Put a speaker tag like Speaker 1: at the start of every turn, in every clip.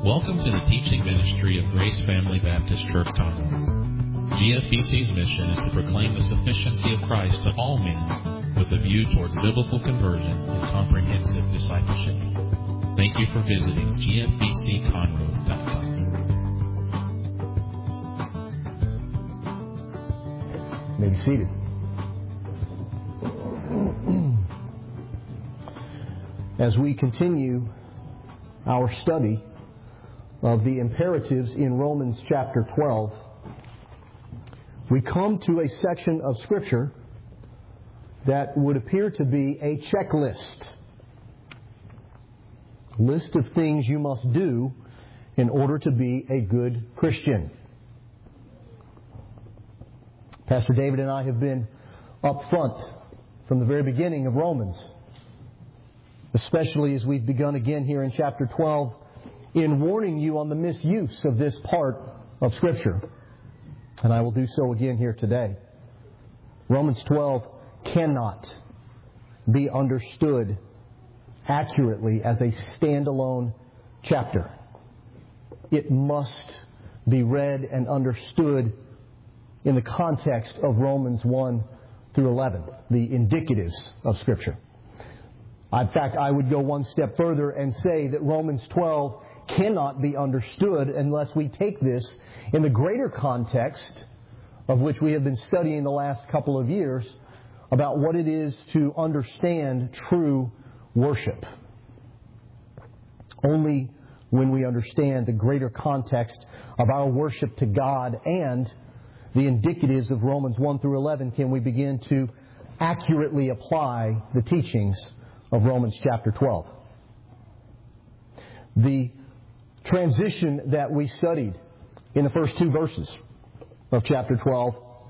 Speaker 1: Welcome to the teaching ministry of Grace Family Baptist Church Conroe. GFBC's mission is to proclaim the sufficiency of Christ to all men with a view toward biblical conversion and comprehensive discipleship. Thank you for visiting gfbcconroe.com.
Speaker 2: You may be seated. As we continue our study of the imperatives in Romans chapter 12, we come to a section of Scripture that would appear to be a checklist. List of things you must do in order to be a good Christian. Pastor David and I have been up front from the very beginning of Romans, especially as we've begun again here in chapter 12, in warning you on the misuse of this part of Scripture. And I will do so again here today. Romans 12 cannot be understood accurately as a standalone chapter. It must be read and understood in the context of Romans 1 through 11, the indicatives of Scripture. In fact, I would go one step further and say that Romans 12 cannot be understood unless we take this in the greater context of which we have been studying the last couple of years about what it is to understand true worship. Only when we understand the greater context of our worship to God and the indicatives of Romans 1 through 11 can we begin to accurately apply the teachings of Romans chapter 12. The transition that we studied in the first two verses of chapter 12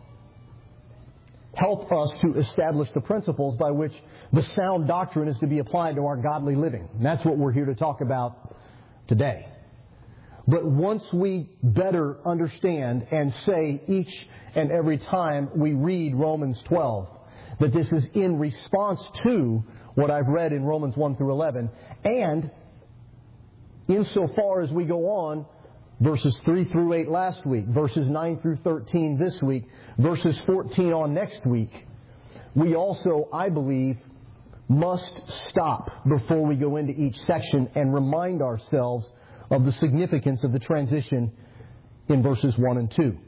Speaker 2: help us to establish the principles by which the sound doctrine is to be applied to our godly living. And that's what we're here to talk about today. But once we better understand and say each and every time we read Romans 12 that this is in response to what I've read in Romans 1 through 11, and insofar as we go on, verses 3 through 8 last week, verses 9 through 13 this week, verses 14 on next week, we also, I believe, must stop before we go into each section and remind ourselves of the significance of the transition in verses 1 and 2.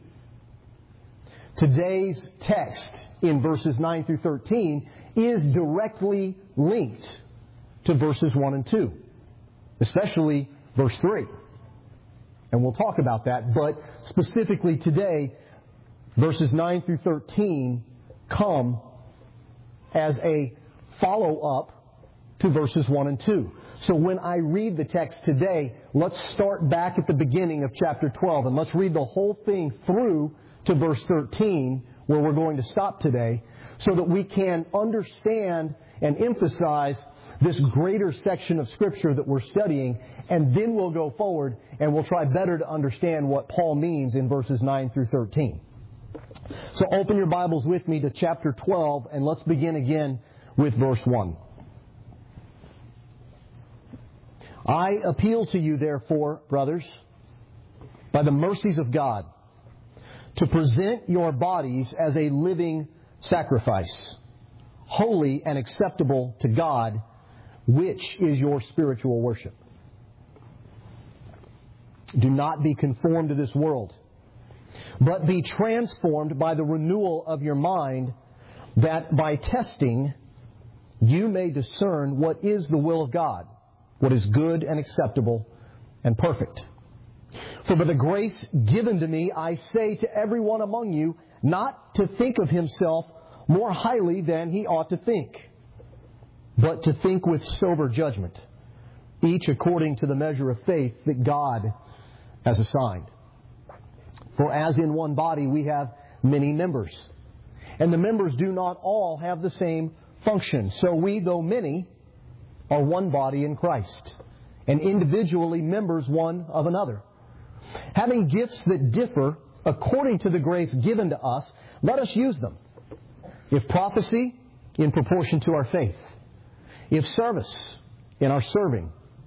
Speaker 2: Today's text in verses 9 through 13 is directly linked to verses 1 and 2, especially verse 3. And we'll talk about that, but specifically today, verses 9 through 13 come as a follow-up to verses 1 and 2. So when I read the text today, let's start back at the beginning of chapter 12 and let's read the whole thing through to verse 13, where we're going to stop today, so that we can understand and emphasize this greater section of Scripture that we're studying, and then we'll go forward and we'll try better to understand what Paul means in verses 9 through 13. So open your Bibles with me to chapter 12, and let's begin again with verse 1. I appeal to you, therefore, brothers, by the mercies of God, to present your bodies as a living sacrifice, holy and acceptable to God, which is your spiritual worship. Do not be conformed to this world, but be transformed by the renewal of your mind, that by testing you may discern what is the will of God, what is good and acceptable and perfect. For by the grace given to me, I say to everyone among you, not to think of himself more highly than he ought to think, but to think with sober judgment, each according to the measure of faith that God has assigned. For as in one body we have many members, and the members do not all have the same function. So we, though many, are one body in Christ, and individually members one of another. Having gifts that differ according to the grace given to us, let us use them. If prophecy, in proportion to our faith. If service, in our serving.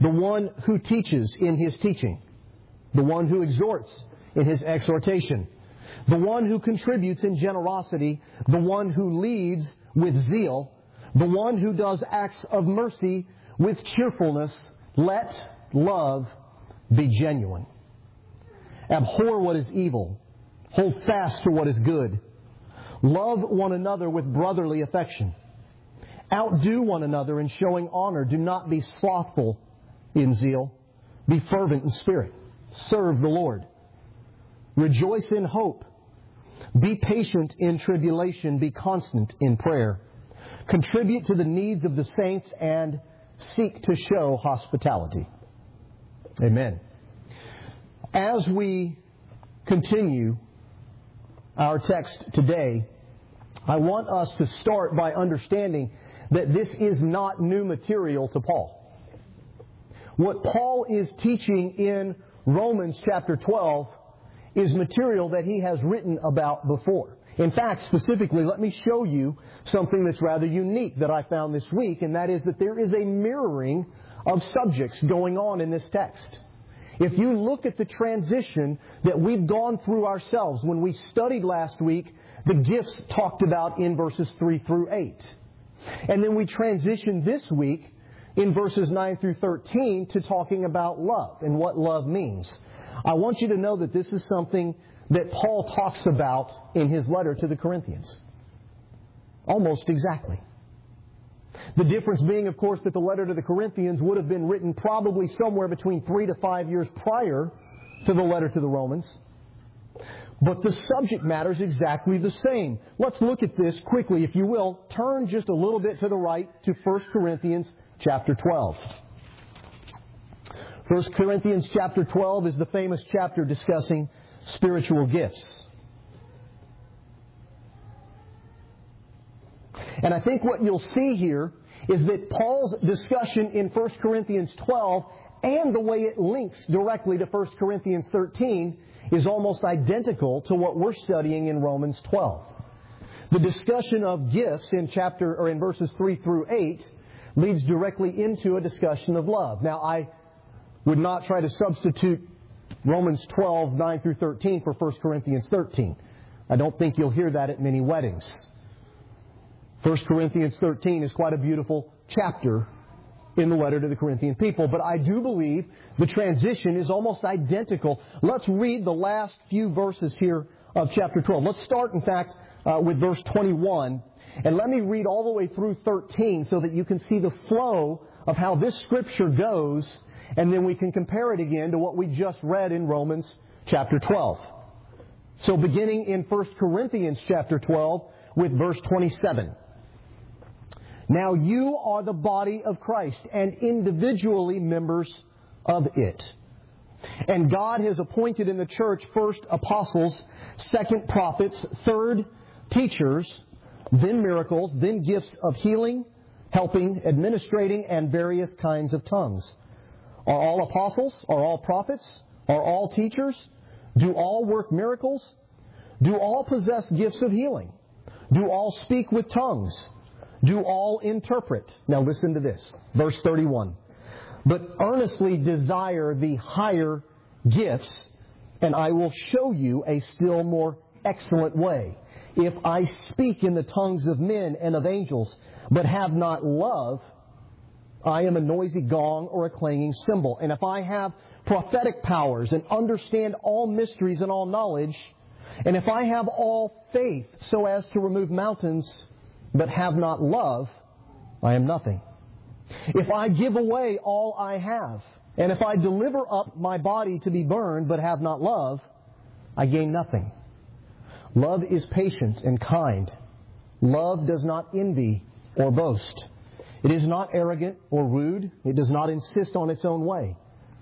Speaker 2: the one who teaches in his teaching, the one who exhorts in his exhortation, the one who contributes in generosity, the one who leads with zeal, the one who does acts of mercy with cheerfulness. Let love be genuine. Abhor what is evil. Hold fast to what is good. Love one another with brotherly affection. Outdo one another in showing honor. Do not be slothful in zeal. Be fervent in spirit. Serve the Lord. Rejoice in hope. Be patient in tribulation. Be constant in prayer. Contribute to the needs of the saints and seek to show hospitality. Amen. As we continue our text today, I want us to start by understanding that this is not new material to Paul. What Paul is teaching in Romans chapter 12 is material that he has written about before. In fact, specifically, let me show you something that's rather unique that I found this week, and that is that there is a mirroring of subjects going on in this text. If you look at the transition that we've gone through ourselves when we studied last week, the gifts talked about in verses 3 through 8. And then we transitioned this week in verses 9 through 13 to talking about love and what love means. I want you to know that this is something that Paul talks about in his letter to the Corinthians. Almost exactly. The difference being, of course, that the letter to the Corinthians would have been written probably somewhere between 3 to 5 years prior to the letter to the Romans. But the subject matter is exactly the same. Let's look at this quickly, if you will. Turn just a little bit to the right to 1 Corinthians chapter 12. 1 Corinthians chapter 12 is the famous chapter discussing spiritual gifts. And I think what you'll see here is that Paul's discussion in 1 Corinthians 12 and the way it links directly to 1 Corinthians 13 is almost identical to what we're studying in Romans 12. The discussion of gifts in verses 3 through 8 leads directly into a discussion of love. Now, I would not try to substitute Romans 12, 9 through 13 for 1 Corinthians 13. I don't think you'll hear that at many weddings. 1 Corinthians 13 is quite a beautiful chapter in the letter to the Corinthian people. But I do believe the transition is almost identical. Let's read the last few verses here of chapter 12. Let's start, in fact, with verse 21. And let me read all the way through 13 so that you can see the flow of how this Scripture goes. And then we can compare it again to what we just read in Romans chapter 12. So beginning in 1 Corinthians chapter 12 with verse 27. Now you are the body of Christ and individually members of it. And God has appointed in the church first apostles, second prophets, third teachers, then miracles, then gifts of healing, helping, administrating, and various kinds of tongues. Are all apostles? Are all prophets? Are all teachers? Do all work miracles? Do all possess gifts of healing? Do all speak with tongues? Do all interpret? Now listen to this. Verse 31. But earnestly desire the higher gifts, and I will show you a still more excellent way. If I speak in the tongues of men and of angels, but have not love, I am a noisy gong or a clanging cymbal. And if I have prophetic powers and understand all mysteries and all knowledge, and if I have all faith so as to remove mountains, but have not love, I am nothing. If I give away all I have, and if I deliver up my body to be burned, but have not love, I gain nothing. Love is patient and kind. Love does not envy or boast. It is not arrogant or rude. It does not insist on its own way.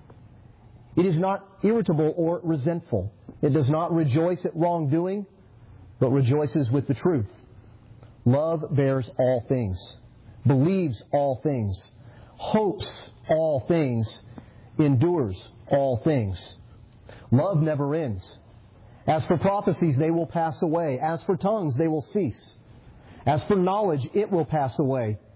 Speaker 2: It is not irritable or resentful. It does not rejoice at wrongdoing, but rejoices with the truth. Love bears all things, believes all things, hopes all things, endures all things. Love never ends. As for prophecies, they will pass away. As for tongues, they will cease. As for knowledge, it will pass away.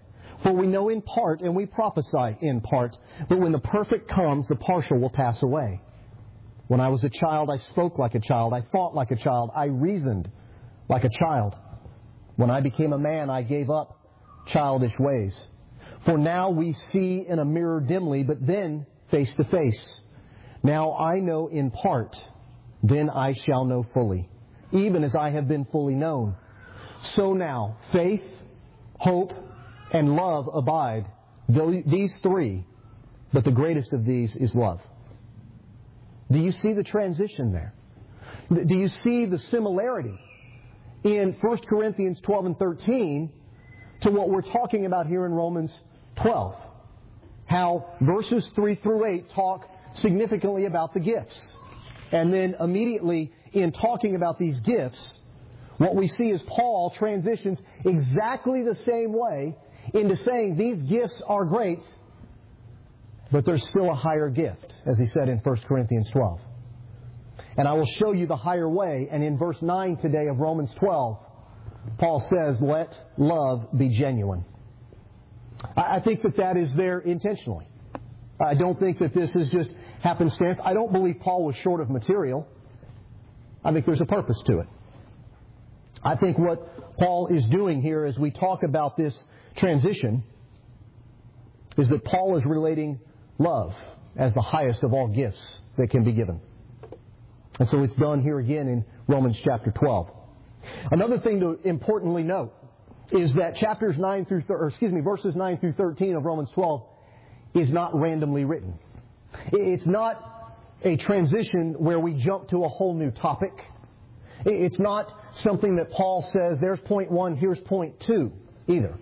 Speaker 2: For we know in part and we prophesy in part, but when the perfect comes, the partial will pass away. When I was a child, I spoke like a child, I thought like a child, I reasoned like a child. When I became a man, I gave up childish ways. For now we see in a mirror dimly, but then face to face. Now I know in part, then I shall know fully, even as I have been fully known. So now, faith, hope, and love abide, these three, but the greatest of these is love. Do you see the transition there? Do you see the similarity in 1 Corinthians 12 and 13 to what we're talking about here in Romans 12? How verses 3 through 8 talk significantly about the gifts. And then immediately in talking about these gifts, what we see is Paul transitions exactly the same way into saying these gifts are great, but there's still a higher gift, as he said in 1 Corinthians 12. And I will show you the higher way. And in verse 9 today of Romans 12, Paul says, let love be genuine. I think that is there intentionally. I don't think that this is just happenstance. I don't believe Paul was short of material. I think there's a purpose to it. I think what Paul is doing here as we talk about this transition is that Paul is relating love as the highest of all gifts that can be given. And so it's done here again in Romans chapter 12. Another thing to importantly note is that verses 9 through 13 of Romans 12 is not randomly written. It's not a transition where we jump to a whole new topic. It's not something that Paul says, there's point 1, here's point 2, either.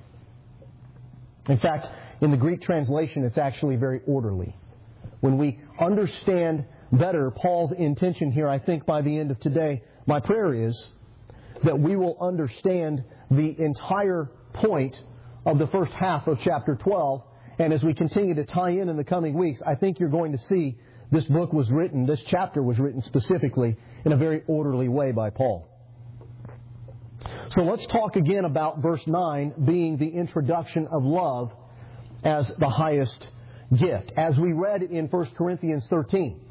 Speaker 2: In fact, in the Greek translation, it's actually very orderly. When we understand better Paul's intention here, I think by the end of today, my prayer is that we will understand the entire point of the first half of chapter 12. And as we continue to tie in the coming weeks, I think you're going to see this chapter was written specifically in a very orderly way by Paul. So let's talk again about verse 9 being the introduction of love as the highest gift. As we read in 1 Corinthians 13,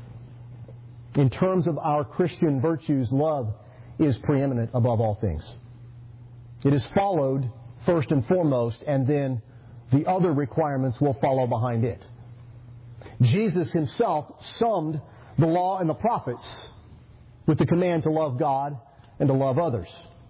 Speaker 2: in terms of our Christian virtues, love is preeminent above all things. It is followed first and foremost, and then the other requirements will follow behind it. Jesus himself summed the law and the prophets with the command to love God and to love others.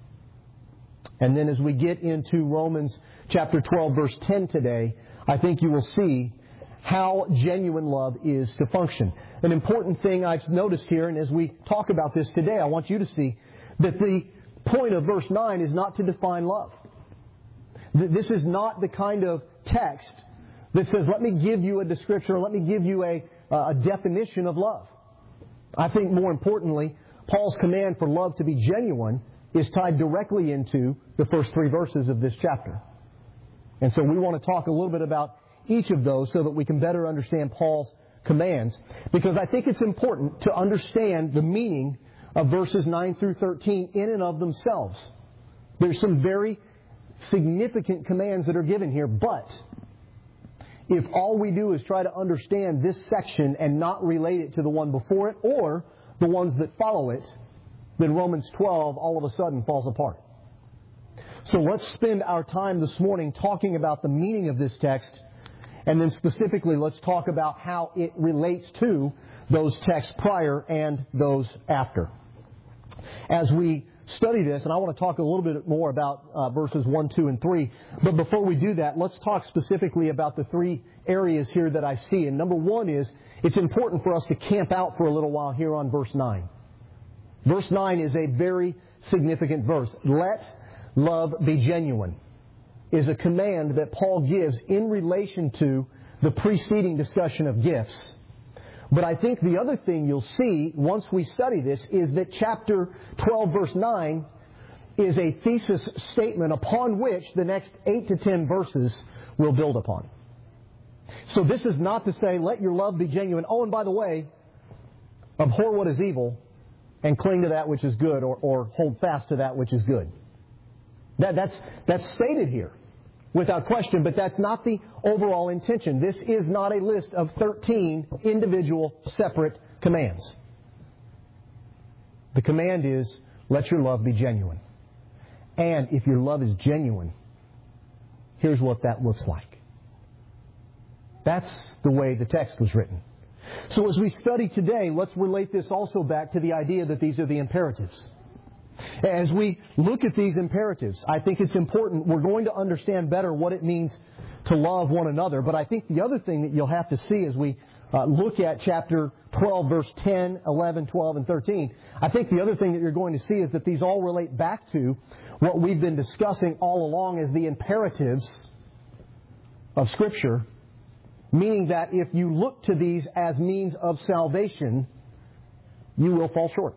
Speaker 2: And then as we get into Romans chapter 12, verse 10 today, I think you will see how genuine love is to function. An important thing I've noticed here, and as we talk about this today, I want you to see that the point of verse 9 is not to define love. This is not the kind of text that says, let me give you a description or let me give you a definition of love. I think more importantly, Paul's command for love to be genuine is tied directly into the first 3 verses of this chapter. And so we want to talk a little bit about each of those so that we can better understand Paul's commands, because I think it's important to understand the meaning of verses 9 through 13 in and of themselves. There's some very significant commands that are given here, but if all we do is try to understand this section and not relate it to the one before it or the ones that follow it, then Romans 12 all of a sudden falls apart. So let's spend our time this morning talking about the meaning of this text, and then specifically let's talk about how it relates to those texts prior and those after. As we study this, and I want to talk a little bit more about verses 1, 2, and 3, but before we do that, let's talk specifically about the 3 areas here that I see. And number 1 is, it's important for us to camp out for a little while here on verse 9. Verse 9 is a very significant verse. Let love be genuine is a command that Paul gives in relation to the preceding discussion of gifts. But I think the other thing you'll see once we study this is that chapter 12, verse 9 is a thesis statement upon which the next 8 to 10 verses will build upon. So this is not to say, let your love be genuine. Oh, and by the way, abhor what is evil and cling to that which is good, or hold fast to that which is good. That's stated here. without question, but that's not the overall intention. This is not a list of 13 individual, separate commands. The command is, let your love be genuine. And if your love is genuine, here's what that looks like. That's the way the text was written. So as we study today, let's relate this also back to the idea that these are the imperatives. As we look at these imperatives, I think it's important. We're going to understand better what it means to love one another. But I think the other thing that you'll have to see as we look at chapter 12, verse 10, 11, 12, and 13, I think the other thing that you're going to see is that these all relate back to what we've been discussing all along as the imperatives of Scripture, meaning that if you look to these as means of salvation, you will fall short.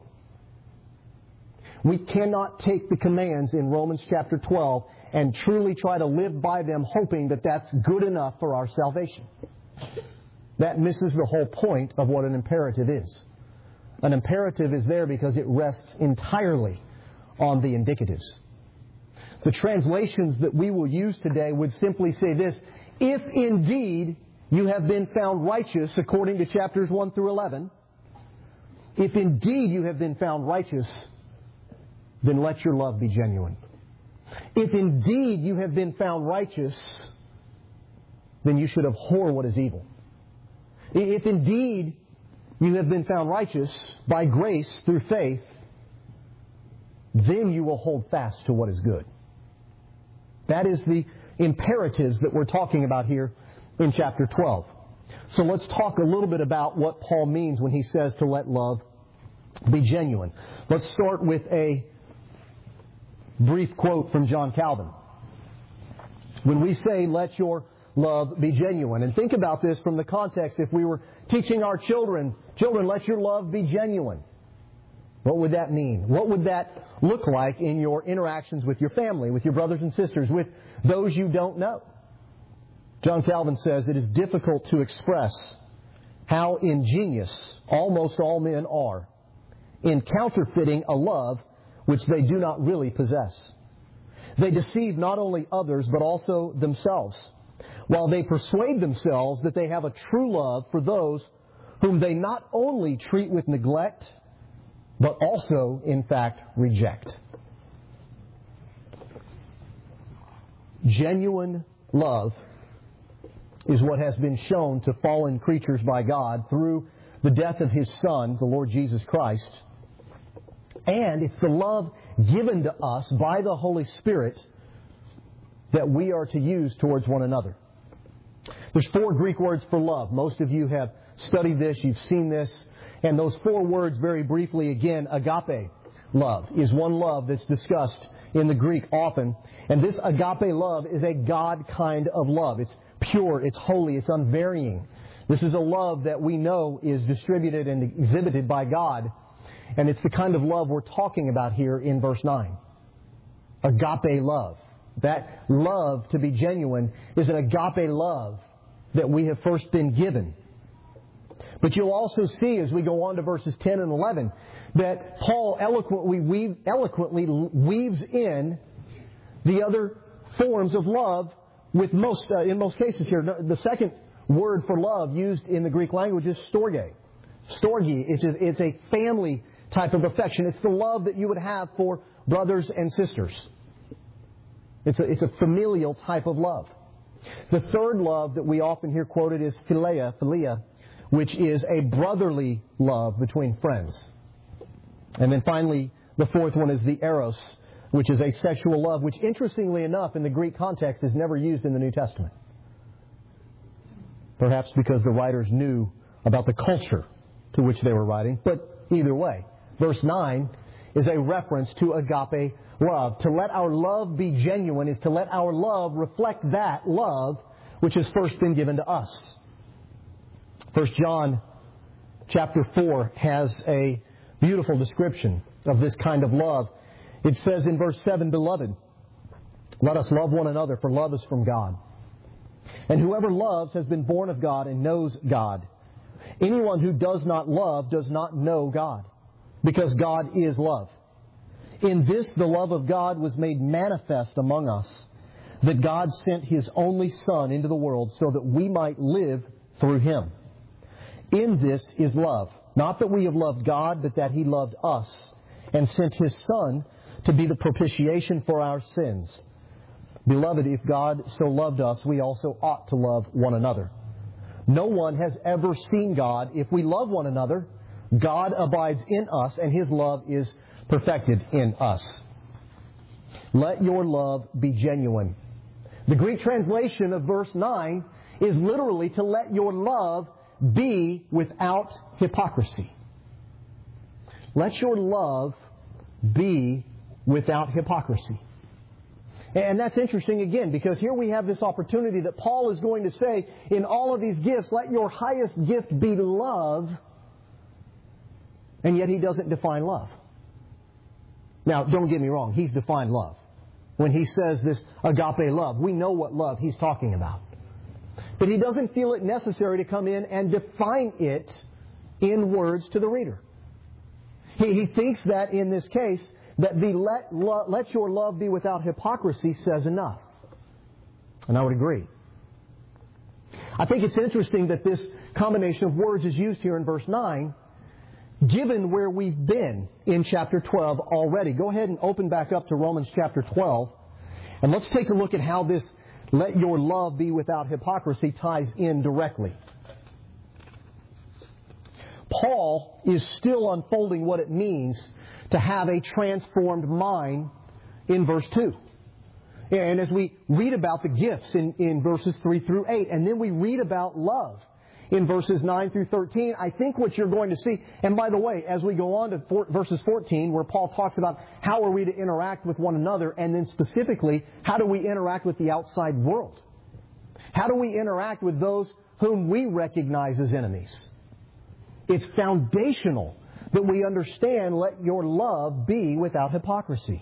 Speaker 2: We cannot take the commands in Romans chapter 12 and truly try to live by them hoping that that's good enough for our salvation. That misses the whole point of what an imperative is. An imperative is there because it rests entirely on the indicatives. The translations that we will use today would simply say this: if indeed you have been found righteous according to chapters 1 through 11, if indeed you have been found righteous, then let your love be genuine. If indeed you have been found righteous, then you should abhor what is evil. If indeed you have been found righteous by grace through faith, then you will hold fast to what is good. That is the imperatives that we're talking about here in chapter 12. So let's talk a little bit about what Paul means when he says to let love be genuine. Let's start with a brief quote from John Calvin. When we say, let your love be genuine, and think about this from the context, if we were teaching our children, let your love be genuine, what would that mean? What would that look like in your interactions with your family, with your brothers and sisters, with those you don't know? John Calvin says, it is difficult to express how ingenious almost all men are in counterfeiting a love which they do not really possess. They deceive not only others, but also themselves, while they persuade themselves that they have a true love for those whom they not only treat with neglect, but also, in fact, reject. Genuine love is what has been shown to fallen creatures by God through the death of His Son, the Lord Jesus Christ. And it's the love given to us by the Holy Spirit that we are to use towards one another. There's 4 Greek words for love. Most of you have studied this, you've seen this. And those 4 words, very briefly again, agape love is one love that's discussed in the Greek often. And this agape love is a God kind of love. It's pure, it's holy, it's unvarying. This is a love that we know is distributed and exhibited by God. And it's the kind of love we're talking about here in verse 9. Agape love. That love, to be genuine, is an agape love that we have first been given. But you'll also see as we go on to verses 10 and 11 that Paul eloquently weaves in the other forms of love with in most cases here. The second word for love used in the Greek language is storge. Storge, it's a family type of affection. It's the love that you would have for brothers and sisters. It's a familial type of love. The third love that we often hear quoted is philia, which is a brotherly love between friends. And then finally, the fourth one is the eros, which is a sexual love, which interestingly enough in the Greek context is never used in the New Testament. Perhaps because the writers knew about the culture to which they were writing. But either way, verse 9 is a reference to agape love. To let our love be genuine is to let our love reflect that love which has first been given to us. 1 John chapter 4 has a beautiful description of this kind of love. It says in verse 7, Beloved, let us love one another, for love is from God. And whoever loves has been born of God and knows God. Anyone who does not love does not know God, because God is love. In this the love of God was made manifest among us, that God sent His only Son into the world so that we might live through Him. In this is love. Not that we have loved God, but that He loved us and sent His Son to be the propitiation for our sins. Beloved, if God so loved us, we also ought to love one another. No one has ever seen God. If we love one another, God abides in us and His love is perfected in us. Let your love be genuine. The Greek translation of verse 9 is literally to let your love be without hypocrisy. Let your love be without hypocrisy. And that's interesting again, because here we have this opportunity that Paul is going to say, in all of these gifts, let your highest gift be love, and yet he doesn't define love. Now, don't get me wrong, he's defined love. When he says this agape love, we know what love he's talking about. But he doesn't feel it necessary to come in and define it in words to the reader. He thinks that in this case, that the let your love be without hypocrisy says enough. And I would agree. I think it's interesting that this combination of words is used here in verse 9, given where we've been in chapter 12 already. Go ahead and open back up to Romans chapter 12, and let's take a look at how this let your love be without hypocrisy ties in directly. Paul is still unfolding what it means to have a transformed mind in verse 2. And as we read about the gifts in verses 3 through 8, and then we read about love in verses 9 through 13, I think what you're going to see, and by the way, as we go on to verses 14, where Paul talks about how are we to interact with one another, and then specifically, how do we interact with the outside world? How do we interact with those whom we recognize as enemies? It's foundational that we understand, let your love be without hypocrisy.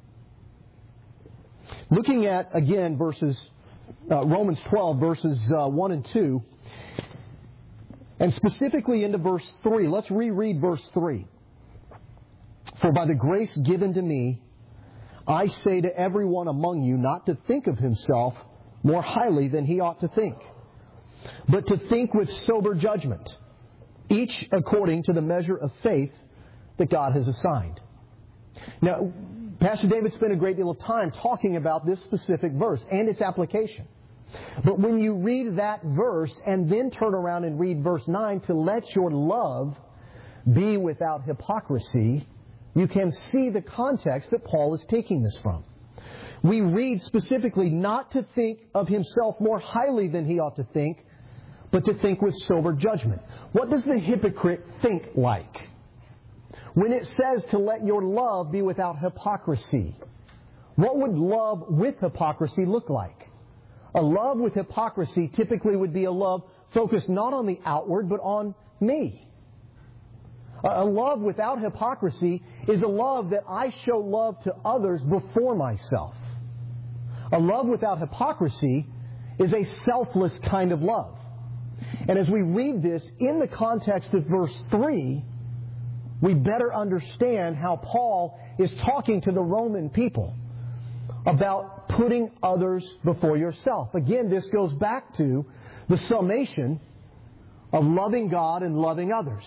Speaker 2: Looking at, again, Romans 12, verses 1 and 2, and specifically into verse 3. Let's reread verse 3. For by the grace given to me, I say to everyone among you not to think of himself more highly than he ought to think, but to think with sober judgment, each according to the measure of faith that God has assigned. Now, Pastor David spent a great deal of time talking about this specific verse and its application. But when you read that verse and then turn around and read verse 9, to let your love be without hypocrisy, you can see the context that Paul is taking this from. We read specifically not to think of himself more highly than he ought to think, but to think with sober judgment. What does the hypocrite think like? When it says to let your love be without hypocrisy, what would love with hypocrisy look like? A love with hypocrisy typically would be a love focused not on the outward, but on me. A love without hypocrisy is a love that I show love to others before myself. A love without hypocrisy is a selfless kind of love. And as we read this in the context of verse 3, we better understand how Paul is talking to the Roman people about putting others before yourself. Again, this goes back to the summation of loving God and loving others.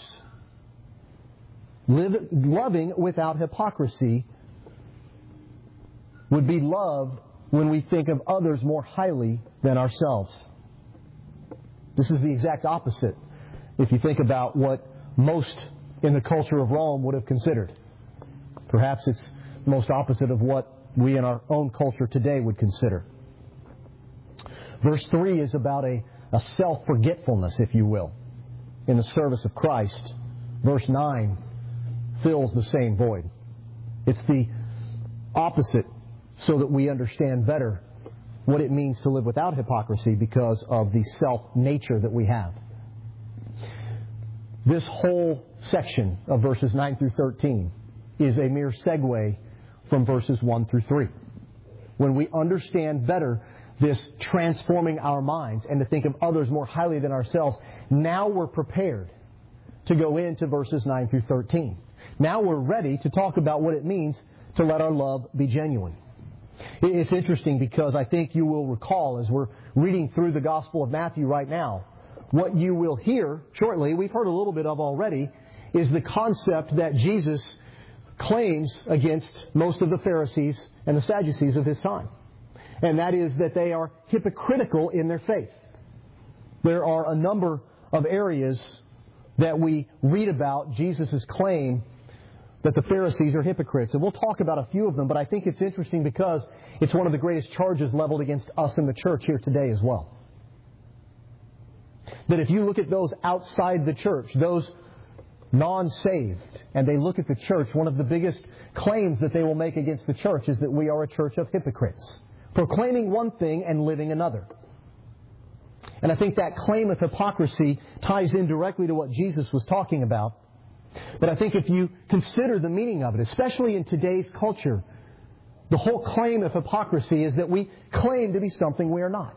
Speaker 2: Loving without hypocrisy would be love when we think of others more highly than ourselves. This is the exact opposite if you think about what most in the culture of Rome would have considered. Perhaps it's the most opposite of what we in our own culture today would consider. Verse 3 is about a self-forgetfulness, if you will, in the service of Christ. Verse 9 fills the same void. It's the opposite so that we understand better what it means to live without hypocrisy because of the self-nature that we have. This whole section of verses 9 through 13 is a mere segue from verses 1 through 3. When we understand better this transforming our minds and to think of others more highly than ourselves, now we're prepared to go into verses 9 through 13. Now we're ready to talk about what it means to let our love be genuine. It's interesting because I think you will recall as we're reading through the Gospel of Matthew right now, what you will hear shortly, we've heard a little bit of already, is the concept that Jesus claims against most of the Pharisees and the Sadducees of his time. And that is that they are hypocritical in their faith. There are a number of areas that we read about Jesus' claim that the Pharisees are hypocrites. And we'll talk about a few of them, but I think it's interesting because it's one of the greatest charges leveled against us in the church here today as well. That if you look at those outside the church, those non-saved, and they look at the church, one of the biggest claims that they will make against the church is that we are a church of hypocrites, proclaiming one thing and living another. And I think that claim of hypocrisy ties in directly to what Jesus was talking about. But I think if you consider the meaning of it, especially in today's culture, the whole claim of hypocrisy is that we claim to be something we are not.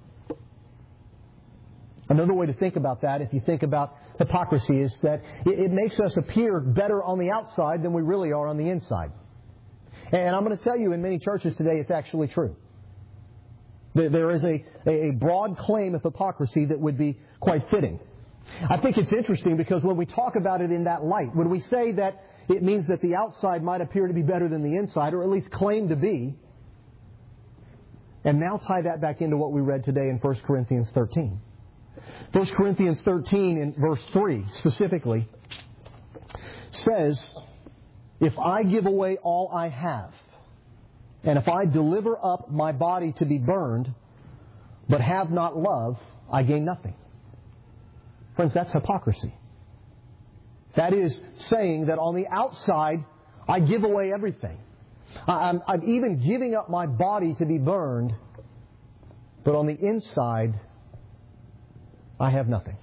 Speaker 2: Another way to think about that, if you think about hypocrisy, is that it makes us appear better on the outside than we really are on the inside. And I'm going to tell you, in many churches today, it's actually true. There is a broad claim of hypocrisy that would be quite fitting. I think it's interesting because when we talk about it in that light, when we say that it means that the outside might appear to be better than the inside, or at least claim to be, and now tie that back into what we read today in 1 Corinthians 13. 1 Corinthians 13 in verse 3 specifically says, if I give away all I have, and if I deliver up my body to be burned, but have not love, I gain nothing. Friends, that's hypocrisy. That is saying that on the outside, I give away everything. I'm even giving up my body to be burned, but on the inside, I have nothing.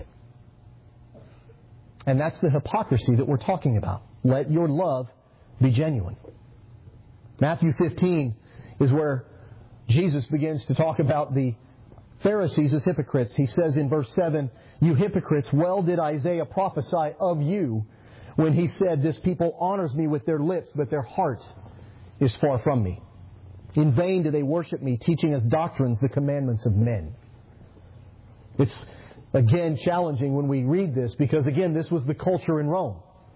Speaker 2: And that's the hypocrisy that we're talking about. Let your love be genuine. Matthew 15 is where Jesus begins to talk about the Pharisees as hypocrites. He says in verse 7, you hypocrites, well did Isaiah prophesy of you when he said, this people honors me with their lips, but their heart is far from me. In vain do they worship me, teaching as doctrines the commandments of men. It's, again, challenging when we read this because, again, this was the culture in Rome.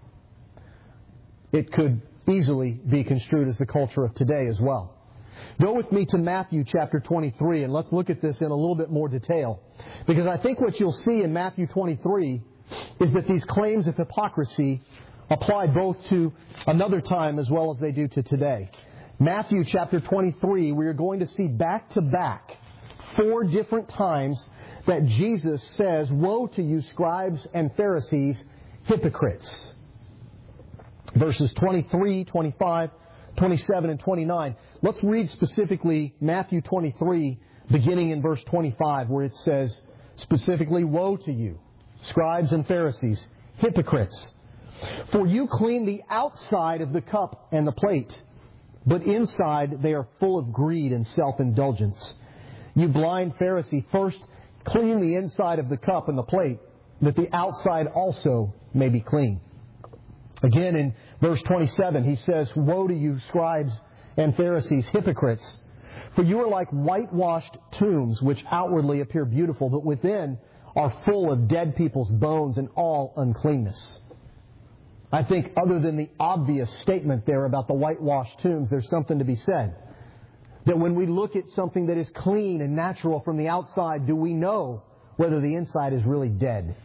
Speaker 2: It could easily be construed as the culture of today as well. Go with me to Matthew chapter 23, and let's look at this in a little bit more detail. Because I think what you'll see in Matthew 23 is that these claims of hypocrisy apply both to another time as well as they do to today. Matthew chapter 23, we are going to see back to back 4 different times that Jesus says, woe to you, scribes and Pharisees, hypocrites. Verses 23, 25, 27, and 29. Let's read specifically Matthew 23, beginning in verse 25, where it says specifically, woe to you, scribes and Pharisees, hypocrites! For you clean the outside of the cup and the plate, but inside they are full of greed and self-indulgence. You blind Pharisee, first clean the inside of the cup and the plate, that the outside also may be clean. Again, in verse 27, he says, woe to you, scribes and Pharisees, hypocrites! For you are like whitewashed tombs, which outwardly appear beautiful, but within are full of dead people's bones and all uncleanness. I think other than the obvious statement there about the whitewashed tombs, there's something to be said. That when we look at something that is clean and natural from the outside, do we know whether the inside is really dead?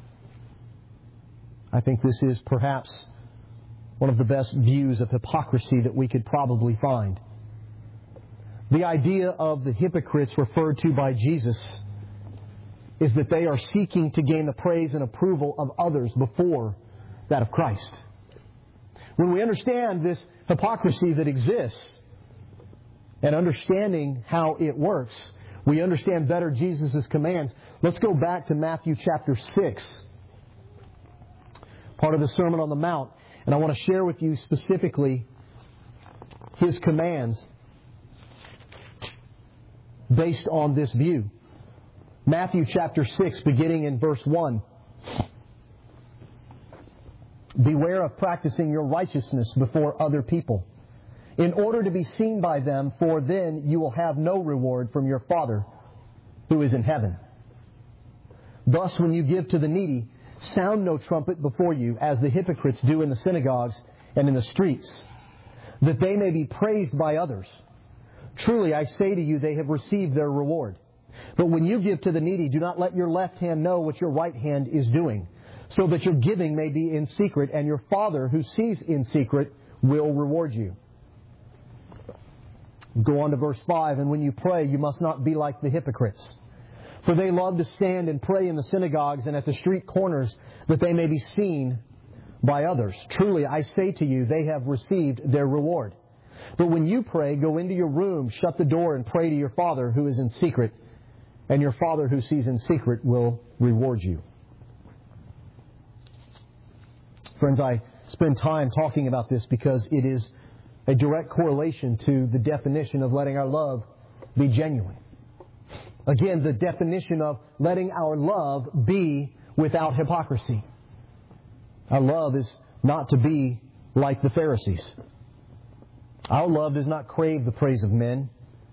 Speaker 2: I think this is perhaps one of the best views of hypocrisy that we could probably find. The idea of the hypocrites referred to by Jesus is that they are seeking to gain the praise and approval of others before that of Christ. When we understand this hypocrisy that exists and understanding how it works, we understand better Jesus' commands. Let's go back to Matthew chapter 6, part of the Sermon on the Mount. And I want to share with you specifically His commands based on this view. Matthew chapter 6, beginning in verse 1. Beware of practicing your righteousness before other people in order to be seen by them, for then you will have no reward from your Father who is in heaven. Thus, when you give to the needy, sound no trumpet before you, as the hypocrites do in the synagogues and in the streets, that they may be praised by others. Truly, I say to you, they have received their reward. But when you give to the needy, do not let your left hand know what your right hand is doing, so that your giving may be in secret, and your Father who sees in secret will reward you. Go on to verse 5, and when you pray, you must not be like the hypocrites. For they love to stand and pray in the synagogues and at the street corners, that they may be seen by others. Truly, I say to you, they have received their reward. But when you pray, go into your room, shut the door, and pray to your Father who is in secret, and your Father who sees in secret will reward you. Friends, I spend time talking about this because it is a direct correlation to the definition of letting our love be genuine. Again, the definition of letting our love be without hypocrisy. Our love is not to be like the Pharisees. Our love does not crave the praise of men.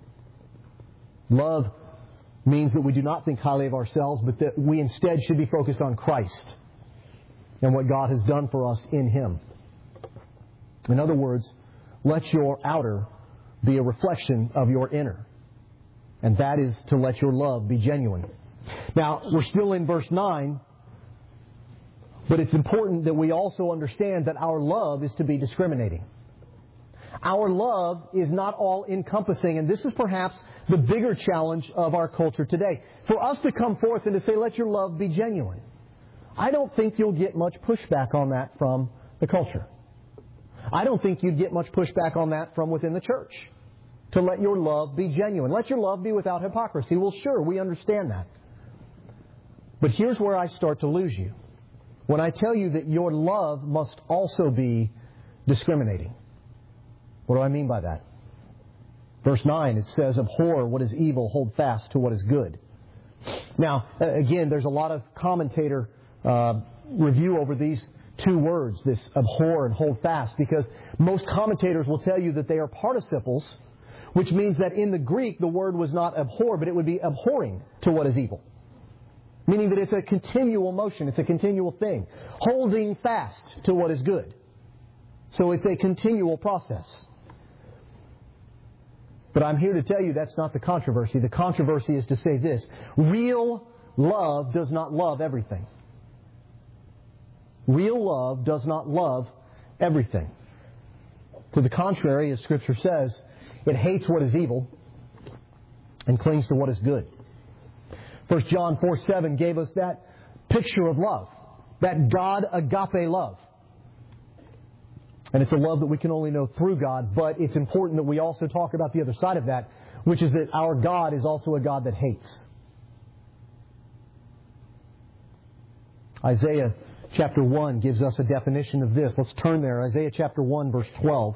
Speaker 2: Love means that we do not think highly of ourselves, but that we instead should be focused on Christ and what God has done for us in Him. In other words, let your outer be a reflection of your inner. And that is to let your love be genuine. Now, we're still in verse 9, but it's important that we also understand that our love is to be discriminating. Our love is not all-encompassing, and this is perhaps the bigger challenge of our culture today. For us to come forth and to say, let your love be genuine, I don't think you'll get much pushback on that from the culture. I don't think you'd get much pushback on that from within the church. To let your love be genuine. Let your love be without hypocrisy. Well, sure, we understand that. But here's where I start to lose you. When I tell you that your love must also be discriminating. What do I mean by that? Verse 9, it says, abhor what is evil, hold fast to what is good. Now, again, there's a lot of commentator review over these two words, this abhor and hold fast, because most commentators will tell you that they are participles, which means that in the Greek, the word was not abhor, but it would be abhorring to what is evil. Meaning that it's a continual motion, it's a continual thing. Holding fast to what is good. So it's a continual process. But I'm here to tell you that's not the controversy. The controversy is to say this: real love does not love everything. Real love does not love everything. To the contrary, as Scripture says, it hates what is evil and clings to what is good. 1 John 4:7 gave us that picture of love, that God agape love. And it's a love that we can only know through God, but it's important that we also talk about the other side of that, which is that our God is also a God that hates. Isaiah chapter 1 gives us a definition of this. Let's turn there. Isaiah chapter 1, verse 12.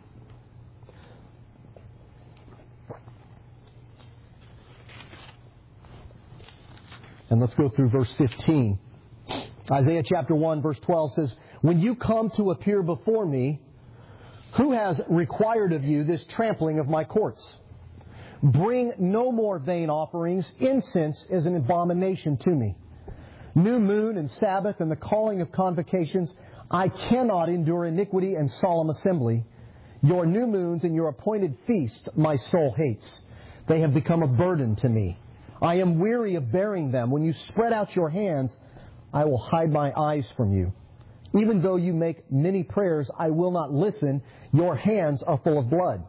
Speaker 2: And let's go through verse 15. Isaiah chapter 1, verse 12 says, when you come to appear before me, who has required of you this trampling of my courts? Bring no more vain offerings. Incense is an abomination to me. New moon and Sabbath and the calling of convocations. I cannot endure iniquity and solemn assembly. Your new moons and your appointed feasts my soul hates. They have become a burden to me. I am weary of bearing them. When you spread out your hands, I will hide my eyes from you. Even though you make many prayers, I will not listen. Your hands are full of blood.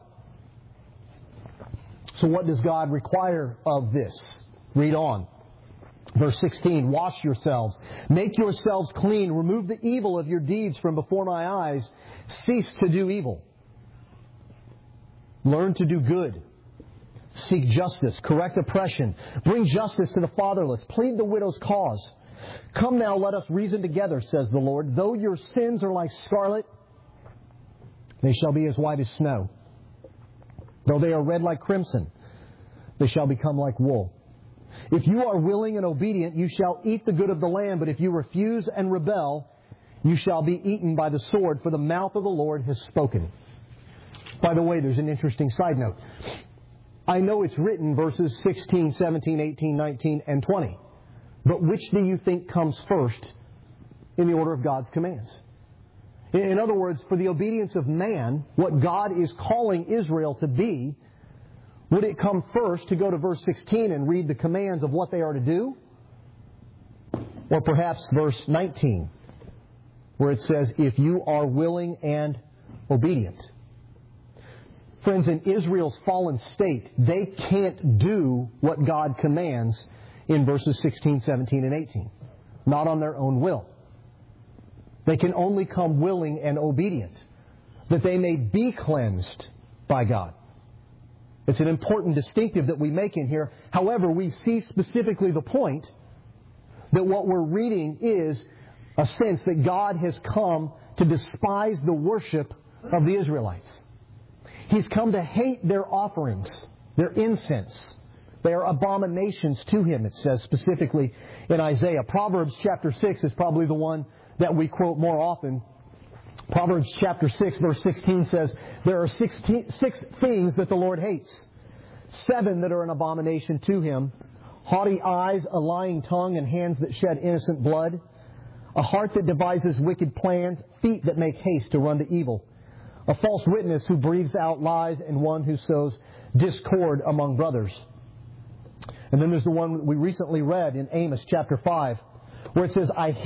Speaker 2: So what does God require of this? Read on. Verse 16, wash yourselves. Make yourselves clean. Remove the evil of your deeds from before my eyes. Cease to do evil. Learn to do good. Seek justice. Correct oppression. Bring justice to the fatherless. Plead the widow's cause. Come now, let us reason together, says the Lord. Though your sins are like scarlet, they shall be as white as snow. Though they are red like crimson, they shall become like wool. If you are willing and obedient, you shall eat the good of the land. But if you refuse and rebel, you shall be eaten by the sword, for the mouth of the Lord has spoken. By the way, there's an interesting side note. I know it's written verses 16, 17, 18, 19, and 20. But which do you think comes first in the order of God's commands? In other words, for the obedience of man, what God is calling Israel to be, would it come first to go to verse 16 and read the commands of what they are to do? Or perhaps verse 19, where it says, if you are willing and obedient. Friends, in Israel's fallen state, they can't do what God commands in verses 16, 17, and 18. Not on their own will. They can only come willing and obedient, that they may be cleansed by God. It's an important distinctive that we make in here. However, we see specifically the point that what we're reading is a sense that God has come to despise the worship of the Israelites. He's come to hate their offerings, their incense. They are abominations to Him, it says specifically in Isaiah. Proverbs chapter 6 is probably the one that we quote more often. Proverbs chapter 6, verse 16 says, there are six things that the Lord hates. 7 that are an abomination to Him. Haughty eyes, a lying tongue, and hands that shed innocent blood. A heart that devises wicked plans, feet that make haste to run to evil. A false witness who breathes out lies, and one who sows discord among brothers. And then there's the one we recently read in Amos chapter 5, where it says,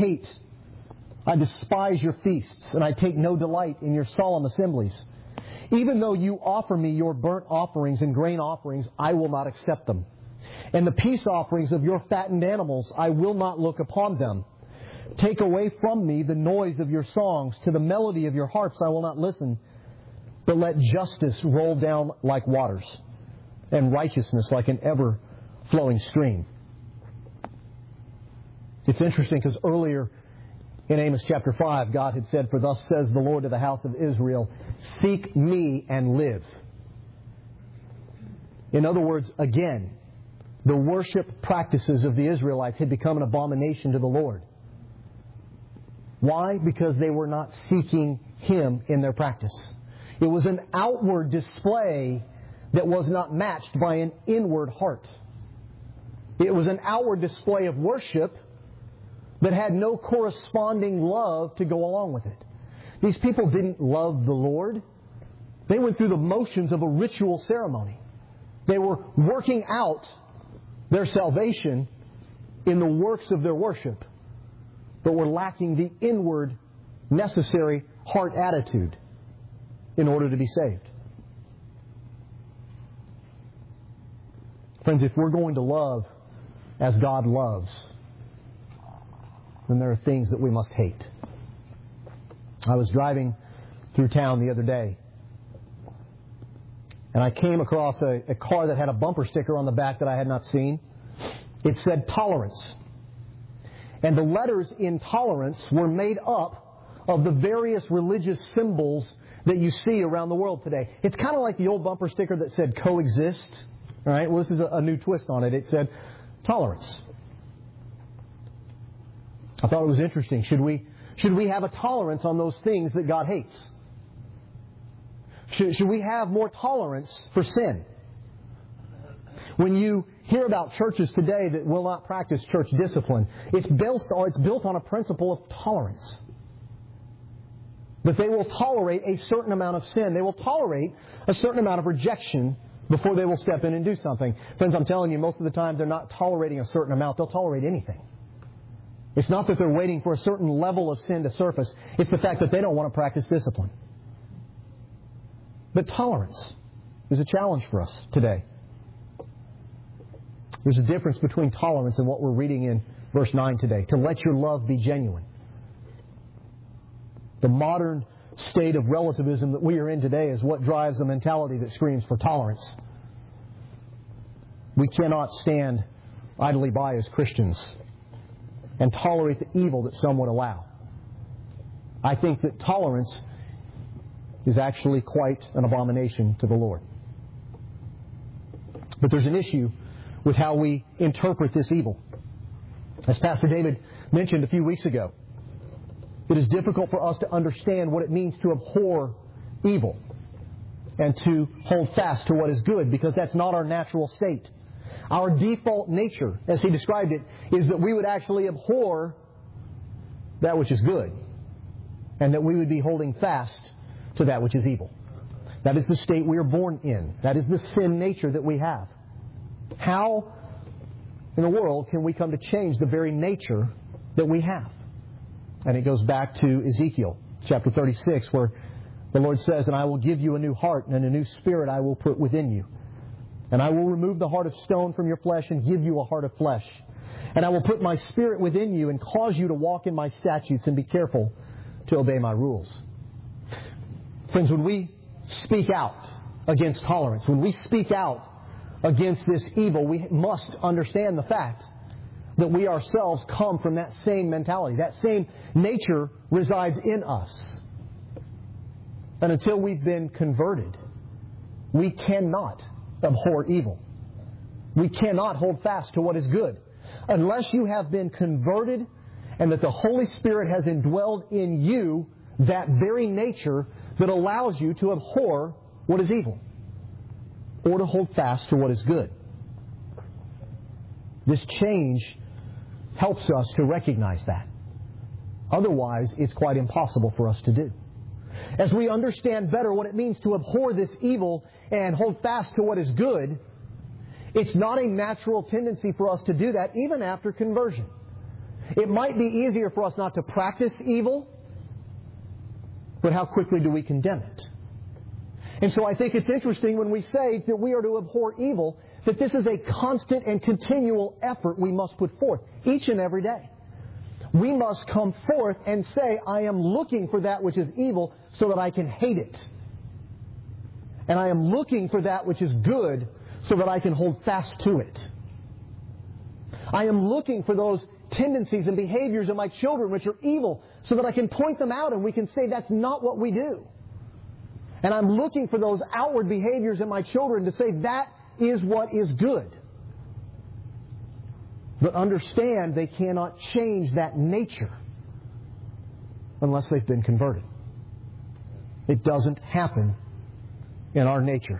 Speaker 2: I despise your feasts, and I take no delight in your solemn assemblies. Even though you offer me your burnt offerings and grain offerings, I will not accept them. And the peace offerings of your fattened animals, I will not look upon them. Take away from me the noise of your songs. To the melody of your harps I will not listen. But let justice roll down like waters, and righteousness like an ever-flowing stream. It's interesting because earlier in Amos chapter 5, God had said, for thus says the Lord to the house of Israel, seek me and live. In other words, again, the worship practices of the Israelites had become an abomination to the Lord. Why? Because they were not seeking Him in their practice. It was an outward display that was not matched by an inward heart. It was an outward display of worship that had no corresponding love to go along with it. These people didn't love the Lord. They went through the motions of a ritual ceremony. They were working out their salvation in the works of their worship, but were lacking the inward, necessary heart attitude in order to be saved. Friends, if we're going to love as God loves, then there are things that we must hate. I was driving through town the other day, and I came across a car that had a bumper sticker on the back that I had not seen. It said tolerance. And the letters in tolerance were made up of the various religious symbols that you see around the world today. It's kind of like the old bumper sticker that said coexist. All right? Well, this is a new twist on it. It said tolerance. I thought it was interesting. Should we have a tolerance on those things that God hates? Should we have more tolerance for sin? When you hear about churches today that will not practice church discipline, it's built on a principle of tolerance. That they will tolerate a certain amount of sin. They will tolerate a certain amount of rejection before they will step in and do something. Friends, I'm telling you, most of the time they're not tolerating a certain amount. They'll tolerate anything. It's not that they're waiting for a certain level of sin to surface. It's the fact that they don't want to practice discipline. But tolerance is a challenge for us today. There's a difference between tolerance and what we're reading in verse 9 today. To let your love be genuine. The modern state of relativism that we are in today is what drives a mentality that screams for tolerance. We cannot stand idly by as Christians and tolerate the evil that some would allow. I think that tolerance is actually quite an abomination to the Lord. But there's an issue with how we interpret this evil. As Pastor David mentioned a few weeks ago, it is difficult for us to understand what it means to abhor evil. and to hold fast to what is good, because that's not our natural state. Our default nature, as he described it, is that we would actually abhor that which is good, and that we would be holding fast to that which is evil. That is the state we are born in. That is the sin nature that we have. How in the world can we come to change the very nature that we have? And it goes back to Ezekiel chapter 36, where the Lord says, "And I will give you a new heart, and a new spirit I will put within you. And I will remove the heart of stone from your flesh and give you a heart of flesh. And I will put my spirit within you and cause you to walk in my statutes and be careful to obey my rules." Friends, when we speak out against tolerance, when we speak out against this evil, we must understand the fact that we ourselves come from that same mentality. That same nature resides in us. And until we've been converted, we cannot abhor evil. We cannot hold fast to what is good. Unless you have been converted and that the Holy Spirit has indwelled in you that very nature that allows you to abhor what is evil or to hold fast to what is good. This change helps us to recognize that. Otherwise, it's quite impossible for us to do. As we understand better what it means to abhor this evil and hold fast to what is good, it's not a natural tendency for us to do that even after conversion. It might be easier for us not to practice evil, but how quickly do we condemn it? And so I think it's interesting when we say that we are to abhor evil, that this is a constant and continual effort we must put forth each and every day. We must come forth and say, I am looking for that which is evil so that I can hate it. And I am looking for that which is good so that I can hold fast to it. I am looking for those tendencies and behaviors in my children which are evil so that I can point them out and we can say that's not what we do. And I'm looking for those outward behaviors in my children to say that is what is good. But understand they cannot change that nature unless they've been converted. It doesn't happen in our nature.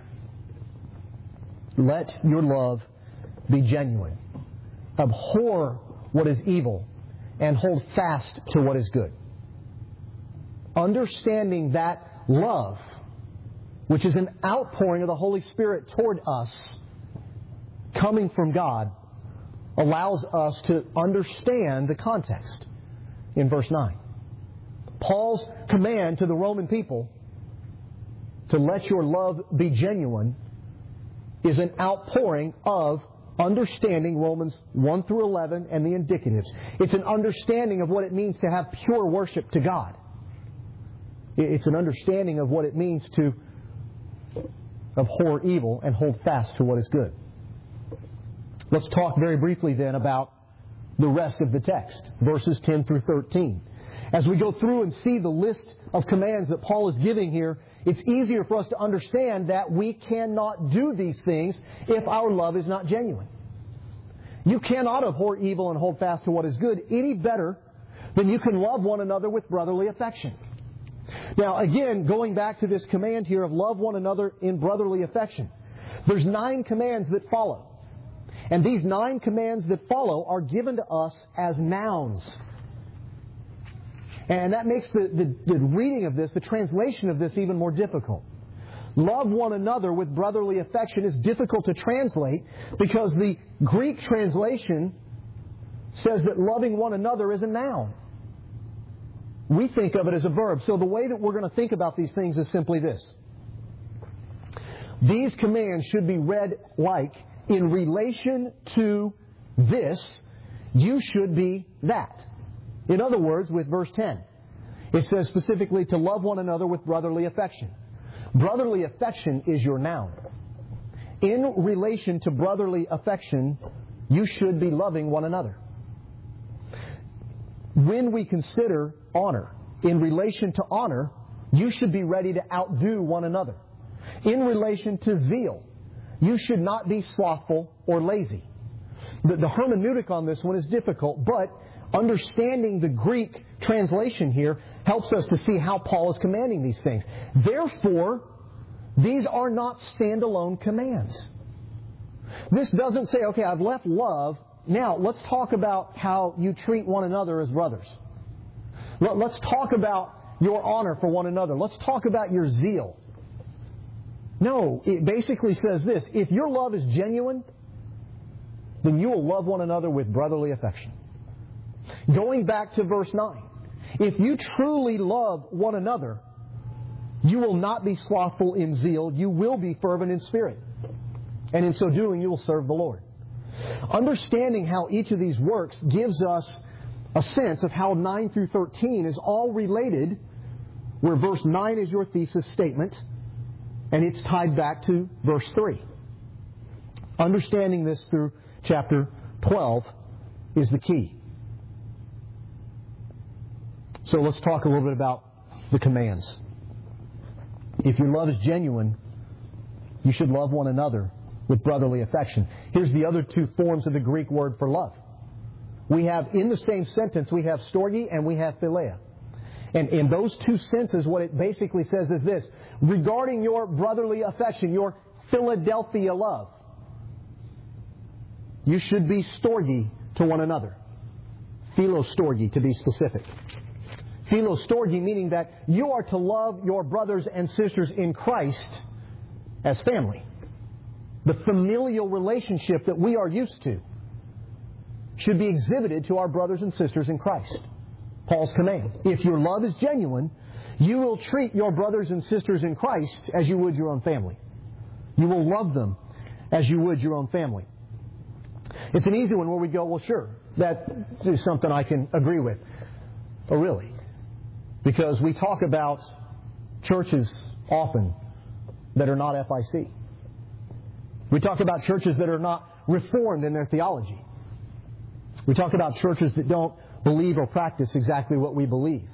Speaker 2: Let your love be genuine. Abhor what is evil and hold fast to what is good. Understanding that love, which is an outpouring of the Holy Spirit toward us, coming from God, allows us to understand the context in verse 9. Paul's command to the Roman people to let your love be genuine is an outpouring of understanding Romans 1 through 11 and the indicatives. It's an understanding of what it means to have pure worship to God. It's an understanding of what it means to abhor evil and hold fast to what is good. Let's talk very briefly then about the rest of the text, verses 10 through 13. As we go through and see the list of commands that Paul is giving here, it's easier for us to understand that we cannot do these things if our love is not genuine. You cannot abhor evil and hold fast to what is good any better than you can love one another with brotherly affection. Now, again, going back to this command here of love one another in brotherly affection, there's 9 commands that follow. And these 9 commands that follow are given to us as nouns. And that makes the reading of this, the translation of this, even more difficult. Love one another with brotherly affection is difficult to translate because the Greek translation says that loving one another is a noun. We think of it as a verb. So the way that we're going to think about these things is simply this. These commands should be read like, in relation to this, you should be that. In other words, with verse 10, it says specifically to love one another with brotherly affection. Brotherly affection is your noun. In relation to brotherly affection, you should be loving one another. When we consider honor, in relation to honor, you should be ready to outdo one another. In relation to zeal, you should not be slothful or lazy. The hermeneutic on this one is difficult, but understanding the Greek translation here helps us to see how Paul is commanding these things. Therefore, These are not standalone commands. This doesn't say, okay, I've left love. Now, let's talk about how you treat one another as brothers. Let's talk about your honor for one another. Let's talk about your zeal. No, it basically says this. If your love is genuine, then you will love one another with brotherly affection. Going back to verse 9. If you truly love one another, you will not be slothful in zeal. You will be fervent in spirit. And in so doing, you will serve the Lord. Understanding how each of these works gives us a sense of how 9 through 13 is all related, where verse 9 is your thesis statement, and it's tied back to verse 3. Understanding this through chapter 12 is the key. So let's talk a little bit about the commands. If your love is genuine, you should love one another with brotherly affection. Here's the other two forms of the Greek word for love. We have, in the same sentence, we have storge and we have philia. And in those two senses, what it basically says is this. Regarding your brotherly affection, your Philadelphia love, you should be storge to one another. Philostorge, to be specific. Philostorge, meaning that you are to love your brothers and sisters in Christ as family. The familial relationship that we are used to should be exhibited to our brothers and sisters in Christ. Paul's command. If your love is genuine, you will treat your brothers and sisters in Christ as you would your own family. You will love them as you would your own family. It's an easy one where we go, well, sure, that is something I can agree with. Oh, really? Because we talk about churches often that are not FIC. We talk about churches that are not reformed in their theology. We talk about churches that don't believe or practice exactly what we believe.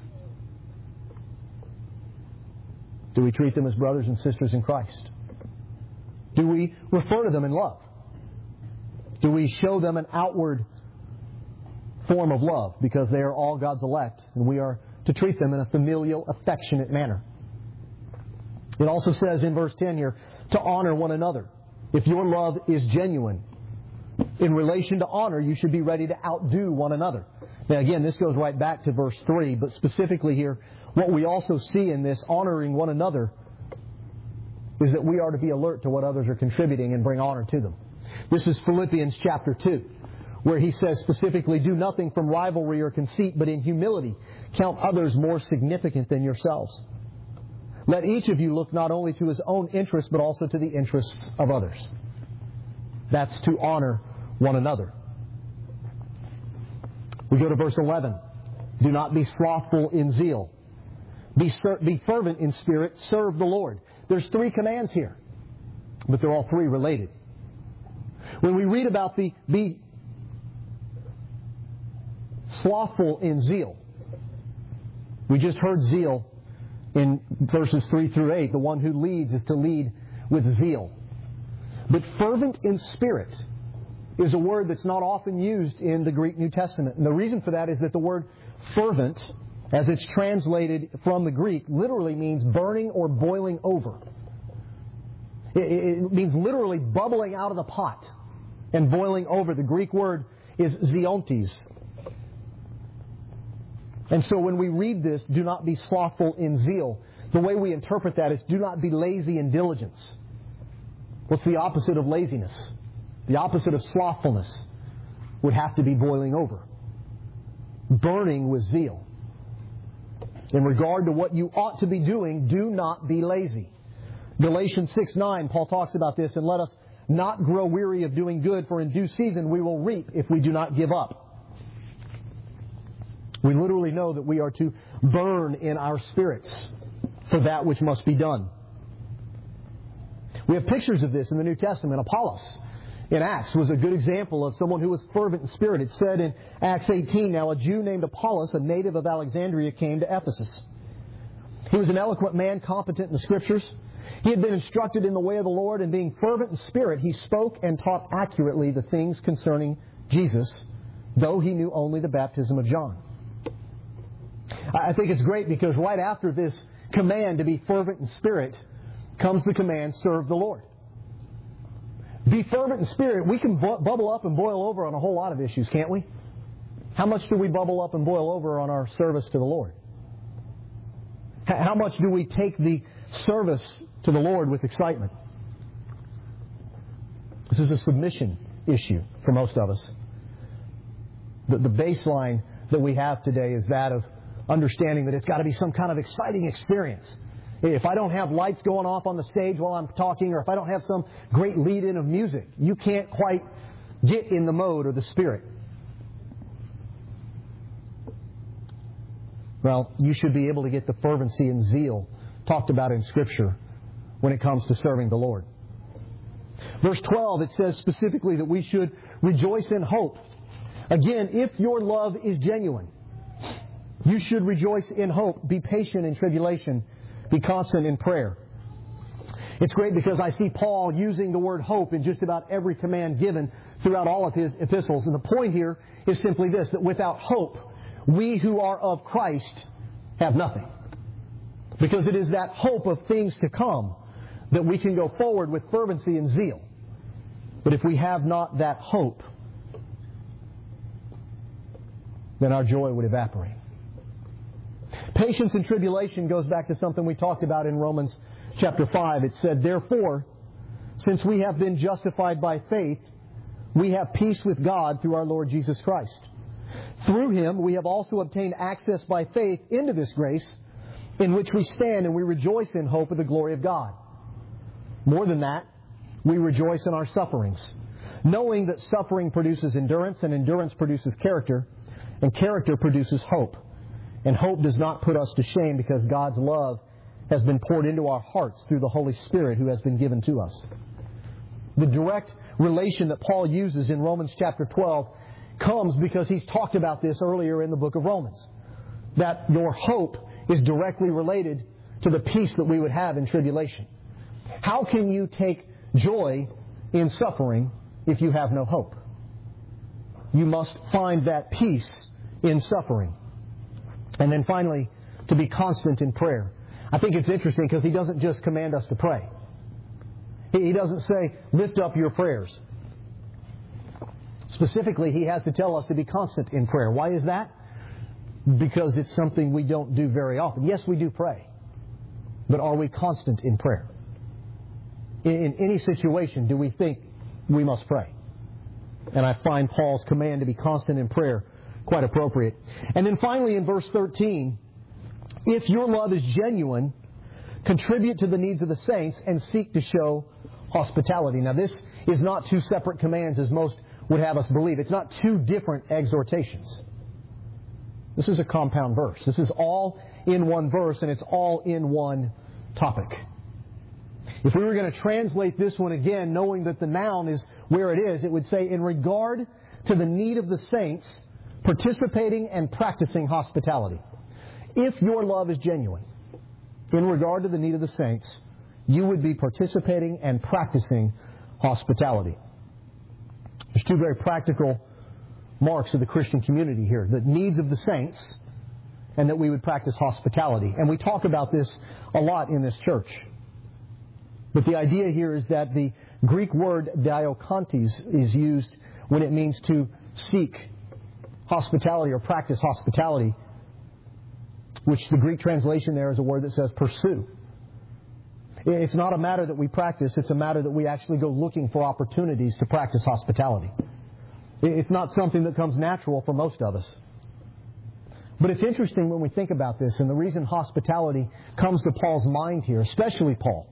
Speaker 2: Do we treat them as brothers and sisters in Christ? Do we refer to them in love? Do we show them an outward form of love because they are all God's elect and we are to treat them in a familial, affectionate manner? It also says in verse 10 here, to honor one another. If your love is genuine, in relation to honor, you should be ready to outdo one another. Now again, this goes right back to verse 3, but specifically here, what we also see in this honoring one another is that we are to be alert to what others are contributing and bring honor to them. This is Philippians chapter 2, where he says specifically, do nothing from rivalry or conceit, but in humility count others more significant than yourselves. Let each of you look not only to his own interests, but also to the interests of others. That's to honor one another. We go to verse 11. Do not be slothful in zeal. Be fervent in spirit. Serve the Lord. There's 3 commands here, but they're all 3 related. When we read about the be slothful in zeal, we just heard zeal in verses 3 through 8. The one who leads is to lead with zeal. But fervent in spirit is a word that's not often used in the Greek New Testament. And the reason for that is that the word fervent, as it's translated from the Greek, literally means burning or boiling over. It means literally bubbling out of the pot and boiling over. The Greek word is zeontes. And so when we read this, do not be slothful in zeal, the way we interpret that is do not be lazy in diligence. What's the opposite of laziness? The opposite of slothfulness would have to be boiling over. Burning with zeal. In regard to what you ought to be doing, do not be lazy. Galatians 6:9, Paul talks about this, and let us not grow weary of doing good, for in due season we will reap if we do not give up. We literally know that we are to burn in our spirits for that which must be done. We have pictures of this in the New Testament. Apollos in Acts was a good example of someone who was fervent in spirit. It said in Acts 18, now a Jew named Apollos, a native of Alexandria, came to Ephesus. He was an eloquent man, competent in the Scriptures. He had been instructed in the way of the Lord, and being fervent in spirit, he spoke and taught accurately the things concerning Jesus, though he knew only the baptism of John. I think it's great because right after this command to be fervent in spirit comes the command, serve the Lord. Be fervent in spirit. We can bubble up and boil over on a whole lot of issues, can't we? How much do we bubble up and boil over on our service to the Lord? How much do we take the service to the Lord with excitement? This is a submission issue for most of us. The baseline that we have today is that of understanding that it's got to be some kind of exciting experience. If I don't have lights going off on the stage while I'm talking, or if I don't have some great lead-in of music, you can't quite get in the mode or the spirit. Well, you should be able to get the fervency and zeal talked about in Scripture when it comes to serving the Lord. Verse 12, it says specifically that we should rejoice in hope. Again, if your love is genuine, you should rejoice in hope. Be patient in tribulation. Be constant in prayer. It's great because I see Paul using the word hope in just about every command given throughout all of his epistles. And the point here is simply this, that without hope, we who are of Christ have nothing. Because it is that hope of things to come that we can go forward with fervency and zeal. But if we have not that hope, then our joy would evaporate. Patience in tribulation goes back to something we talked about in Romans chapter 5. It said, therefore, since we have been justified by faith, we have peace with God through our Lord Jesus Christ. Through Him, we have also obtained access by faith into this grace in which we stand, and we rejoice in hope of the glory of God. More than that, we rejoice in our sufferings, knowing that suffering produces endurance, and endurance produces character, and character produces hope. And hope does not put us to shame because God's love has been poured into our hearts through the Holy Spirit who has been given to us. The direct relation that Paul uses in Romans chapter 12 comes because he's talked about this earlier in the book of Romans. That your hope is directly related to the peace that we would have in tribulation. How can you take joy in suffering if you have no hope? You must find that peace in suffering. And then finally, to be constant in prayer. I think it's interesting because he doesn't just command us to pray. He doesn't say, lift up your prayers. Specifically, he has to tell us to be constant in prayer. Why is that? Because it's something we don't do very often. Yes, we do pray. But are we constant in prayer? In any situation, do we think we must pray? And I find Paul's command to be constant in prayer quite appropriate. And then finally in verse 13, if your love is genuine, contribute to the needs of the saints and seek to show hospitality. Now this is not two separate commands as most would have us believe. It's not two different exhortations. This is a compound verse. This is all in one verse and it's all in one topic. If we were going to translate this one again, knowing that the noun is where it is, it would say, in regard to the need of the saints, participating and practicing hospitality. If your love is genuine, in regard to the need of the saints, you would be participating and practicing hospitality. There's two very practical marks of the Christian community here. The needs of the saints and that we would practice hospitality. And we talk about this a lot in this church. But the idea here is that the Greek word diakontes is used when it means to seek hospitality or practice hospitality, which the Greek translation there is a word that says pursue. It's not a matter that we practice, it's a matter that we actually go looking for opportunities to practice hospitality. It's not something that comes natural for most of us. But it's interesting when we think about this, and the reason hospitality comes to Paul's mind here, especially Paul,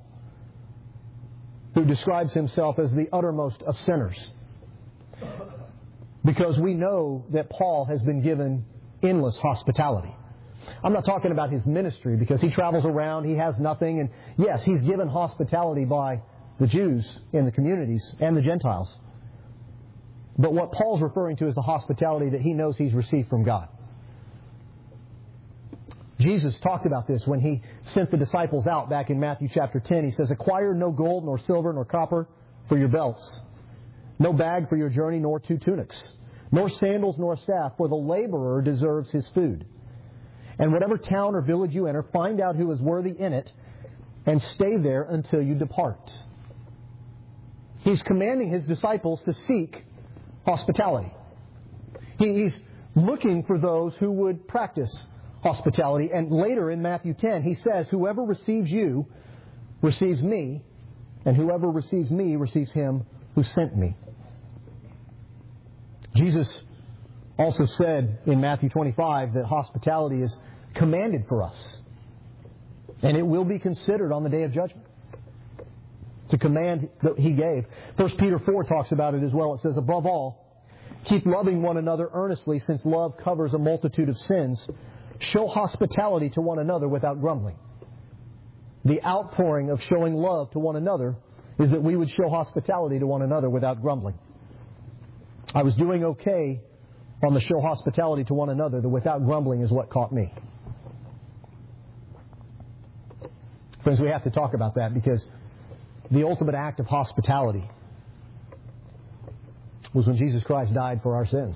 Speaker 2: who describes himself as the uttermost of sinners. Because we know that Paul has been given endless hospitality. I'm not talking about his ministry because he travels around, he has nothing, and yes, he's given hospitality by the Jews in the communities and the Gentiles. But what Paul's referring to is the hospitality that he knows he's received from God. Jesus talked about this when he sent the disciples out back in Matthew chapter 10. He says, acquire no gold, nor silver, nor copper for your belts, no bag for your journey, nor 2 tunics, nor sandals, nor a staff, for the laborer deserves his food. And whatever town or village you enter, find out who is worthy in it, and stay there until you depart. He's commanding His disciples to seek hospitality. He's looking for those who would practice hospitality. And later in Matthew 10, He says, whoever receives you receives me, and whoever receives me receives Him who sent me. Jesus also said in Matthew 25 that hospitality is commanded for us. And it will be considered on the day of judgment. It's a command that He gave. 1 Peter 4 talks about it as well. It says, above all, keep loving one another earnestly, since love covers a multitude of sins. Show hospitality to one another without grumbling. The outpouring of showing love to one another is that we would show hospitality to one another without grumbling. I was doing okay on the show hospitality to one another. The without grumbling is what caught me. Friends, we have to talk about that, because the ultimate act of hospitality was when Jesus Christ died for our sins.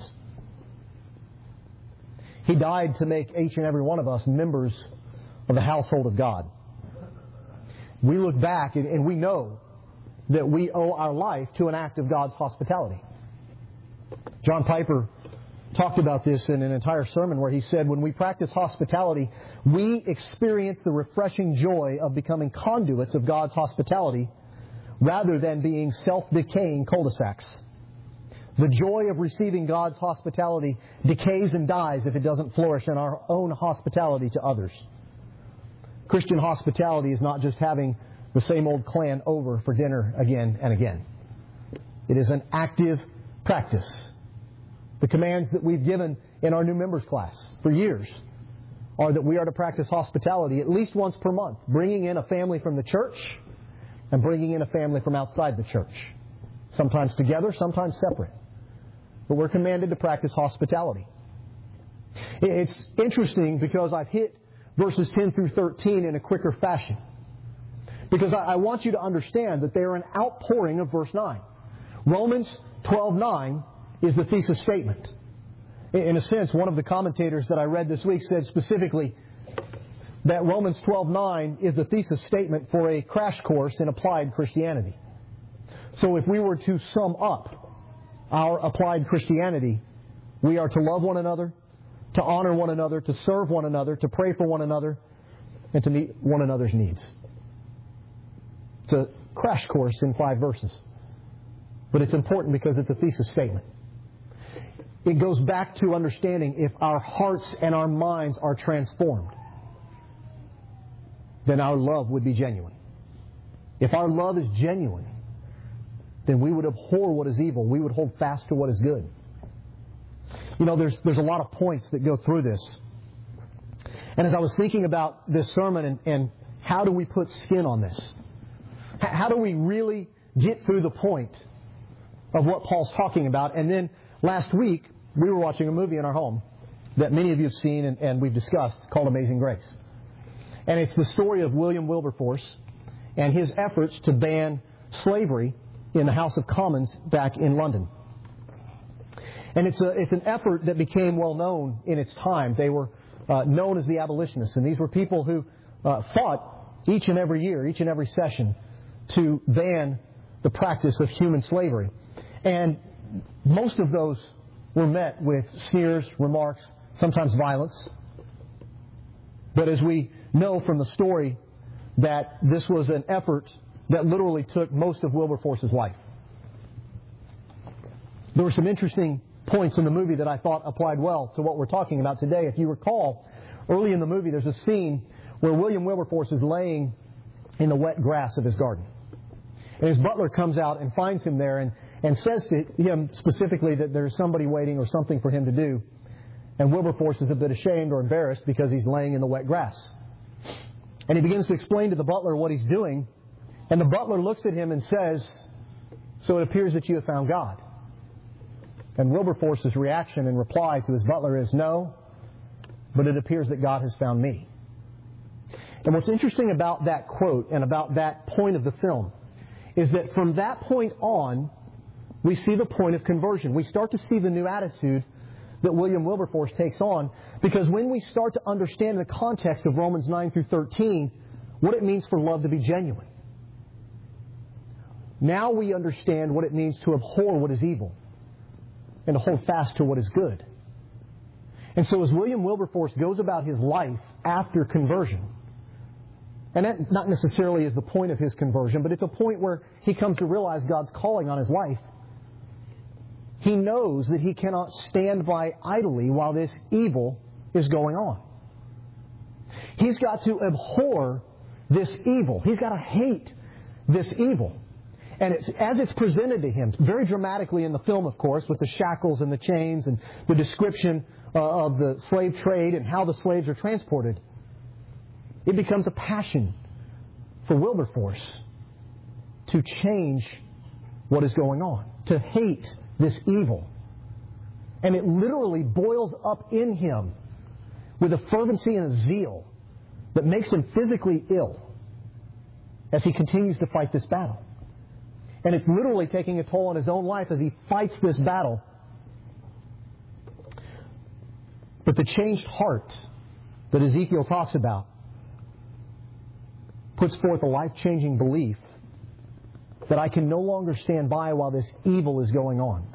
Speaker 2: He died to make each and every one of us members of the household of God. We look back and we know that we owe our life to an act of God's hospitality. John Piper talked about this in an entire sermon where he said, when we practice hospitality, we experience the refreshing joy of becoming conduits of God's hospitality rather than being self-decaying cul-de-sacs. The joy of receiving God's hospitality decays and dies if it doesn't flourish in our own hospitality to others. Christian hospitality is not just having the same old clan over for dinner again and again. It is an active practice. The commands that we've given in our new members class for years are that we are to practice hospitality at least once per month, bringing in a family from the church and bringing in a family from outside the church. Sometimes together, sometimes separate. But we're commanded to practice hospitality. It's interesting because I've hit verses 10 through 13 in a quicker fashion. Because I want you to understand that they are an outpouring of verse 9. Romans 12:9 is the thesis statement. In a sense, one of the commentators that I read this week said specifically that Romans 12:9 is the thesis statement for a crash course in applied Christianity. So if we were to sum up our applied Christianity, we are to love one another, to honor one another, to serve one another, to pray for one another, and to meet one another's needs. It's a crash course in 5 verses. But it's important because it's a thesis statement. It goes back to understanding if our hearts and our minds are transformed, then our love would be genuine. If our love is genuine, then we would abhor what is evil. We would hold fast to what is good. You know, there's a lot of points that go through this. And as I was thinking about this sermon and how do we put skin on this? How do we really get through the point of what Paul's talking about? And then last week, we were watching a movie in our home that many of you have seen and we've discussed called Amazing Grace. And it's the story of William Wilberforce and his efforts to ban slavery in the House of Commons back in London. And it's an effort that became well known in its time. They were known as the abolitionists. And these were people who fought each and every year, each and every session, to ban the practice of human slavery. And most of those were met with sneers, remarks, sometimes violence. But as we know from the story, that this was an effort that literally took most of Wilberforce's life. There were some interesting points in the movie that I thought applied well to what we're talking about today. If you recall, early in the movie there's a scene where William Wilberforce is laying in the wet grass of his garden. And his butler comes out and finds him there and says to him specifically that there's somebody waiting or something for him to do. And Wilberforce is a bit ashamed or embarrassed because he's laying in the wet grass. And he begins to explain to the butler what he's doing. And the butler looks at him and says, "So it appears that you have found God." And Wilberforce's reaction and reply to his butler is, "No, but it appears that God has found me." And what's interesting about that quote and about that point of the film is that from that point on, we see the point of conversion. We start to see the new attitude that William Wilberforce takes on, because when we start to understand the context of Romans 9 through 13, what it means for love to be genuine. Now we understand what it means to abhor what is evil and to hold fast to what is good. And so as William Wilberforce goes about his life after conversion, and that not necessarily is the point of his conversion, but it's a point where he comes to realize God's calling on his life, he knows that he cannot stand by idly while this evil is going on. He's got to abhor this evil. He's got to hate this evil. And as it's presented to him, very dramatically in the film, of course, with the shackles and the chains and the description of the slave trade and how the slaves are transported, it becomes a passion for Wilberforce to change what is going on, to hate this evil. And it literally boils up in him with a fervency and a zeal that makes him physically ill as he continues to fight this battle. And it's literally taking a toll on his own life as he fights this battle. But the changed heart that Ezekiel talks about puts forth a life-changing belief that I can no longer stand by while this evil is going on.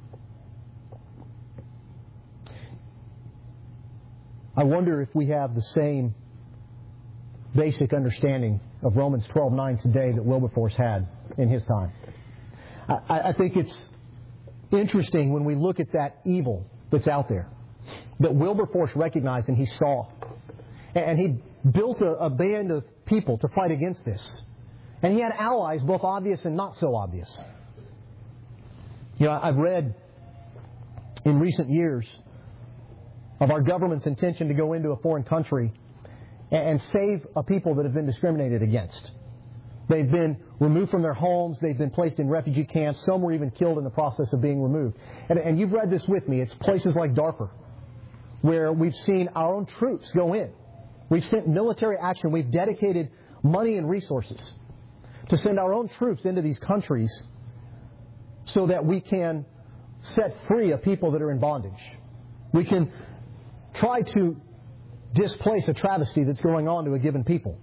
Speaker 2: I wonder if we have the same basic understanding of Romans 12:9 today that Wilberforce had in his time. I think it's interesting when we look at that evil that's out there that Wilberforce recognized and he saw. And he built a band of people to fight against this. And he had allies, both obvious and not so obvious. You know, I've read in recent years of our government's intention to go into a foreign country and save a people that have been discriminated against. They've been removed from their homes. They've been placed in refugee camps. Some were even killed in the process of being removed. And you've read this with me. It's places like Darfur, where we've seen our own troops go in. We've sent military action. We've dedicated money and resources to send our own troops into these countries so that we can set free a people that are in bondage. We can try to displace a travesty that's going on to a given people.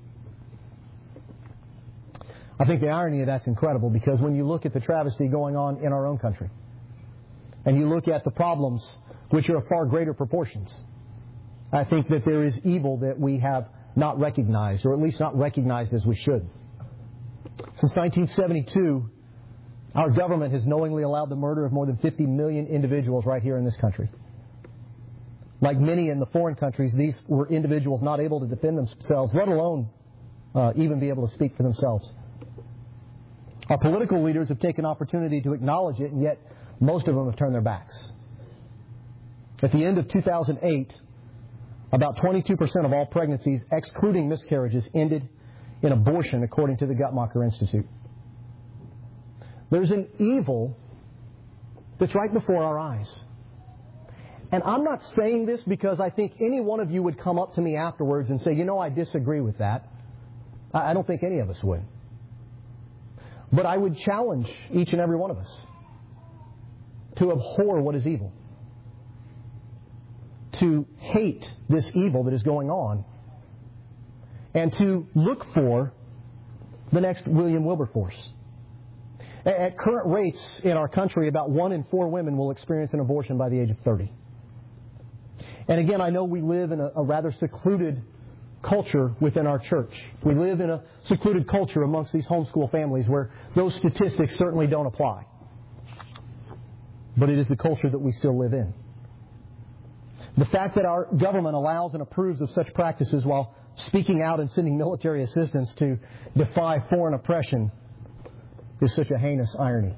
Speaker 2: I think the irony of that's incredible, because when you look at the travesty going on in our own country, and you look at the problems, which are of far greater proportions, I think that there is evil that we have not recognized, or at least not recognized as we should. Since 1972, our government has knowingly allowed the murder of more than 50 million individuals right here in this country. Like many in the foreign countries, these were individuals not able to defend themselves, let alone even be able to speak for themselves. Our political leaders have taken opportunity to acknowledge it, and yet most of them have turned their backs. At the end of 2008, about 22% of all pregnancies, excluding miscarriages, ended in abortion, according to the Guttmacher Institute. There's an evil that's right before our eyes. And I'm not saying this because I think any one of you would come up to me afterwards and say, you know, I disagree with that. I don't think any of us would. But I would challenge each and every one of us to abhor what is evil, to hate this evil that is going on, and to look for the next William Wilberforce. At current rates in our country, about 1 in 4 women will experience an abortion by the age of 30. And again, I know we live in a rather secluded culture within our church. We live in a secluded culture amongst these homeschool families where those statistics certainly don't apply. But it is the culture that we still live in. The fact that our government allows and approves of such practices while speaking out and sending military assistance to defy foreign oppression is such a heinous irony.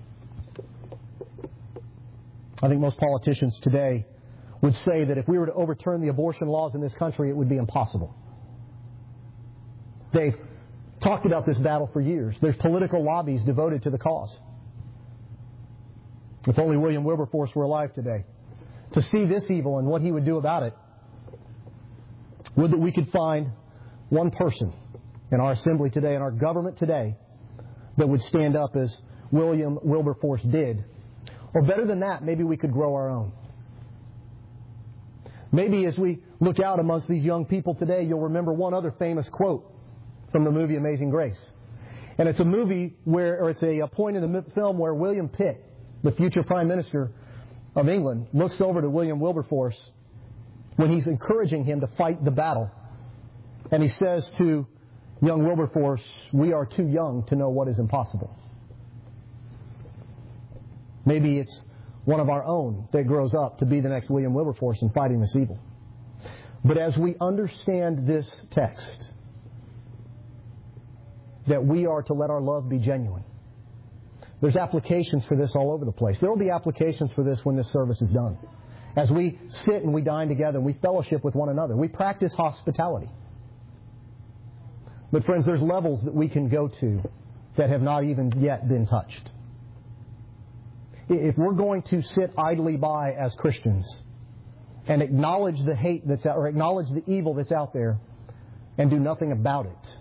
Speaker 2: I think most politicians today would say that if we were to overturn the abortion laws in this country, it would be impossible. They've talked about this battle for years. There's political lobbies devoted to the cause. If only William Wilberforce were alive today to see this evil and what he would do about it, would that we could find one person in our assembly today, in our government today, that would stand up as William Wilberforce did. Or better than that, maybe we could grow our own. Maybe as we look out amongst these young people today, you'll remember one other famous quote from the movie Amazing Grace. And it's a movie it's a point in the film where William Pitt, the future Prime Minister of England, looks over to William Wilberforce when he's encouraging him to fight the battle. And he says to young Wilberforce, "We are too young to know what is impossible." Maybe it's one of our own that grows up to be the next William Wilberforce in fighting this evil. But as we understand this text, that we are to let our love be genuine. There's applications for this all over the place. There will be applications for this when this service is done. As we sit and we dine together and we fellowship with one another, we practice hospitality. But friends, there's levels that we can go to that have not even yet been touched. If we're going to sit idly by as Christians and acknowledge the hate that's out, or acknowledge the evil that's out there and do nothing about it,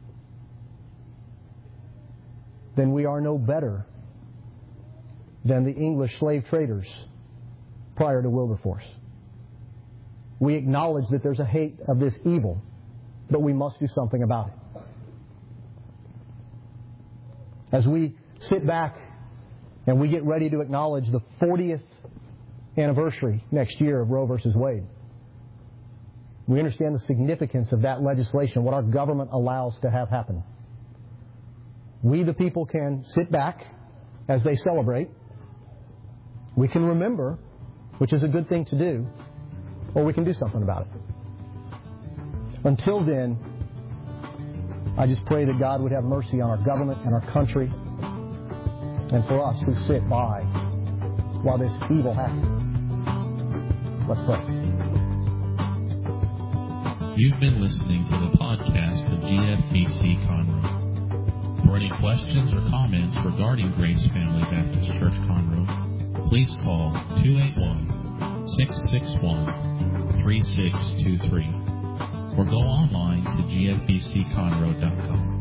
Speaker 2: then we are no better than the English slave traders prior to Wilberforce. We acknowledge that there's a hate of this evil, but we must do something about it. As we sit back and we get ready to acknowledge the 40th anniversary next year of Roe versus Wade, we understand the significance of that legislation, what our government allows to have happen. We, the people, can sit back as they celebrate. We can remember, which is a good thing to do, or we can do something about it. Until then, I just pray that God would have mercy on our government and our country, and for us who sit by while this evil happens. Let's pray.
Speaker 1: You've been listening to the podcast of GFBC Conroe. For any questions or comments regarding Grace Family Baptist Church Conroe, please call 281-661-3623 or go online to gfbcconroe.com.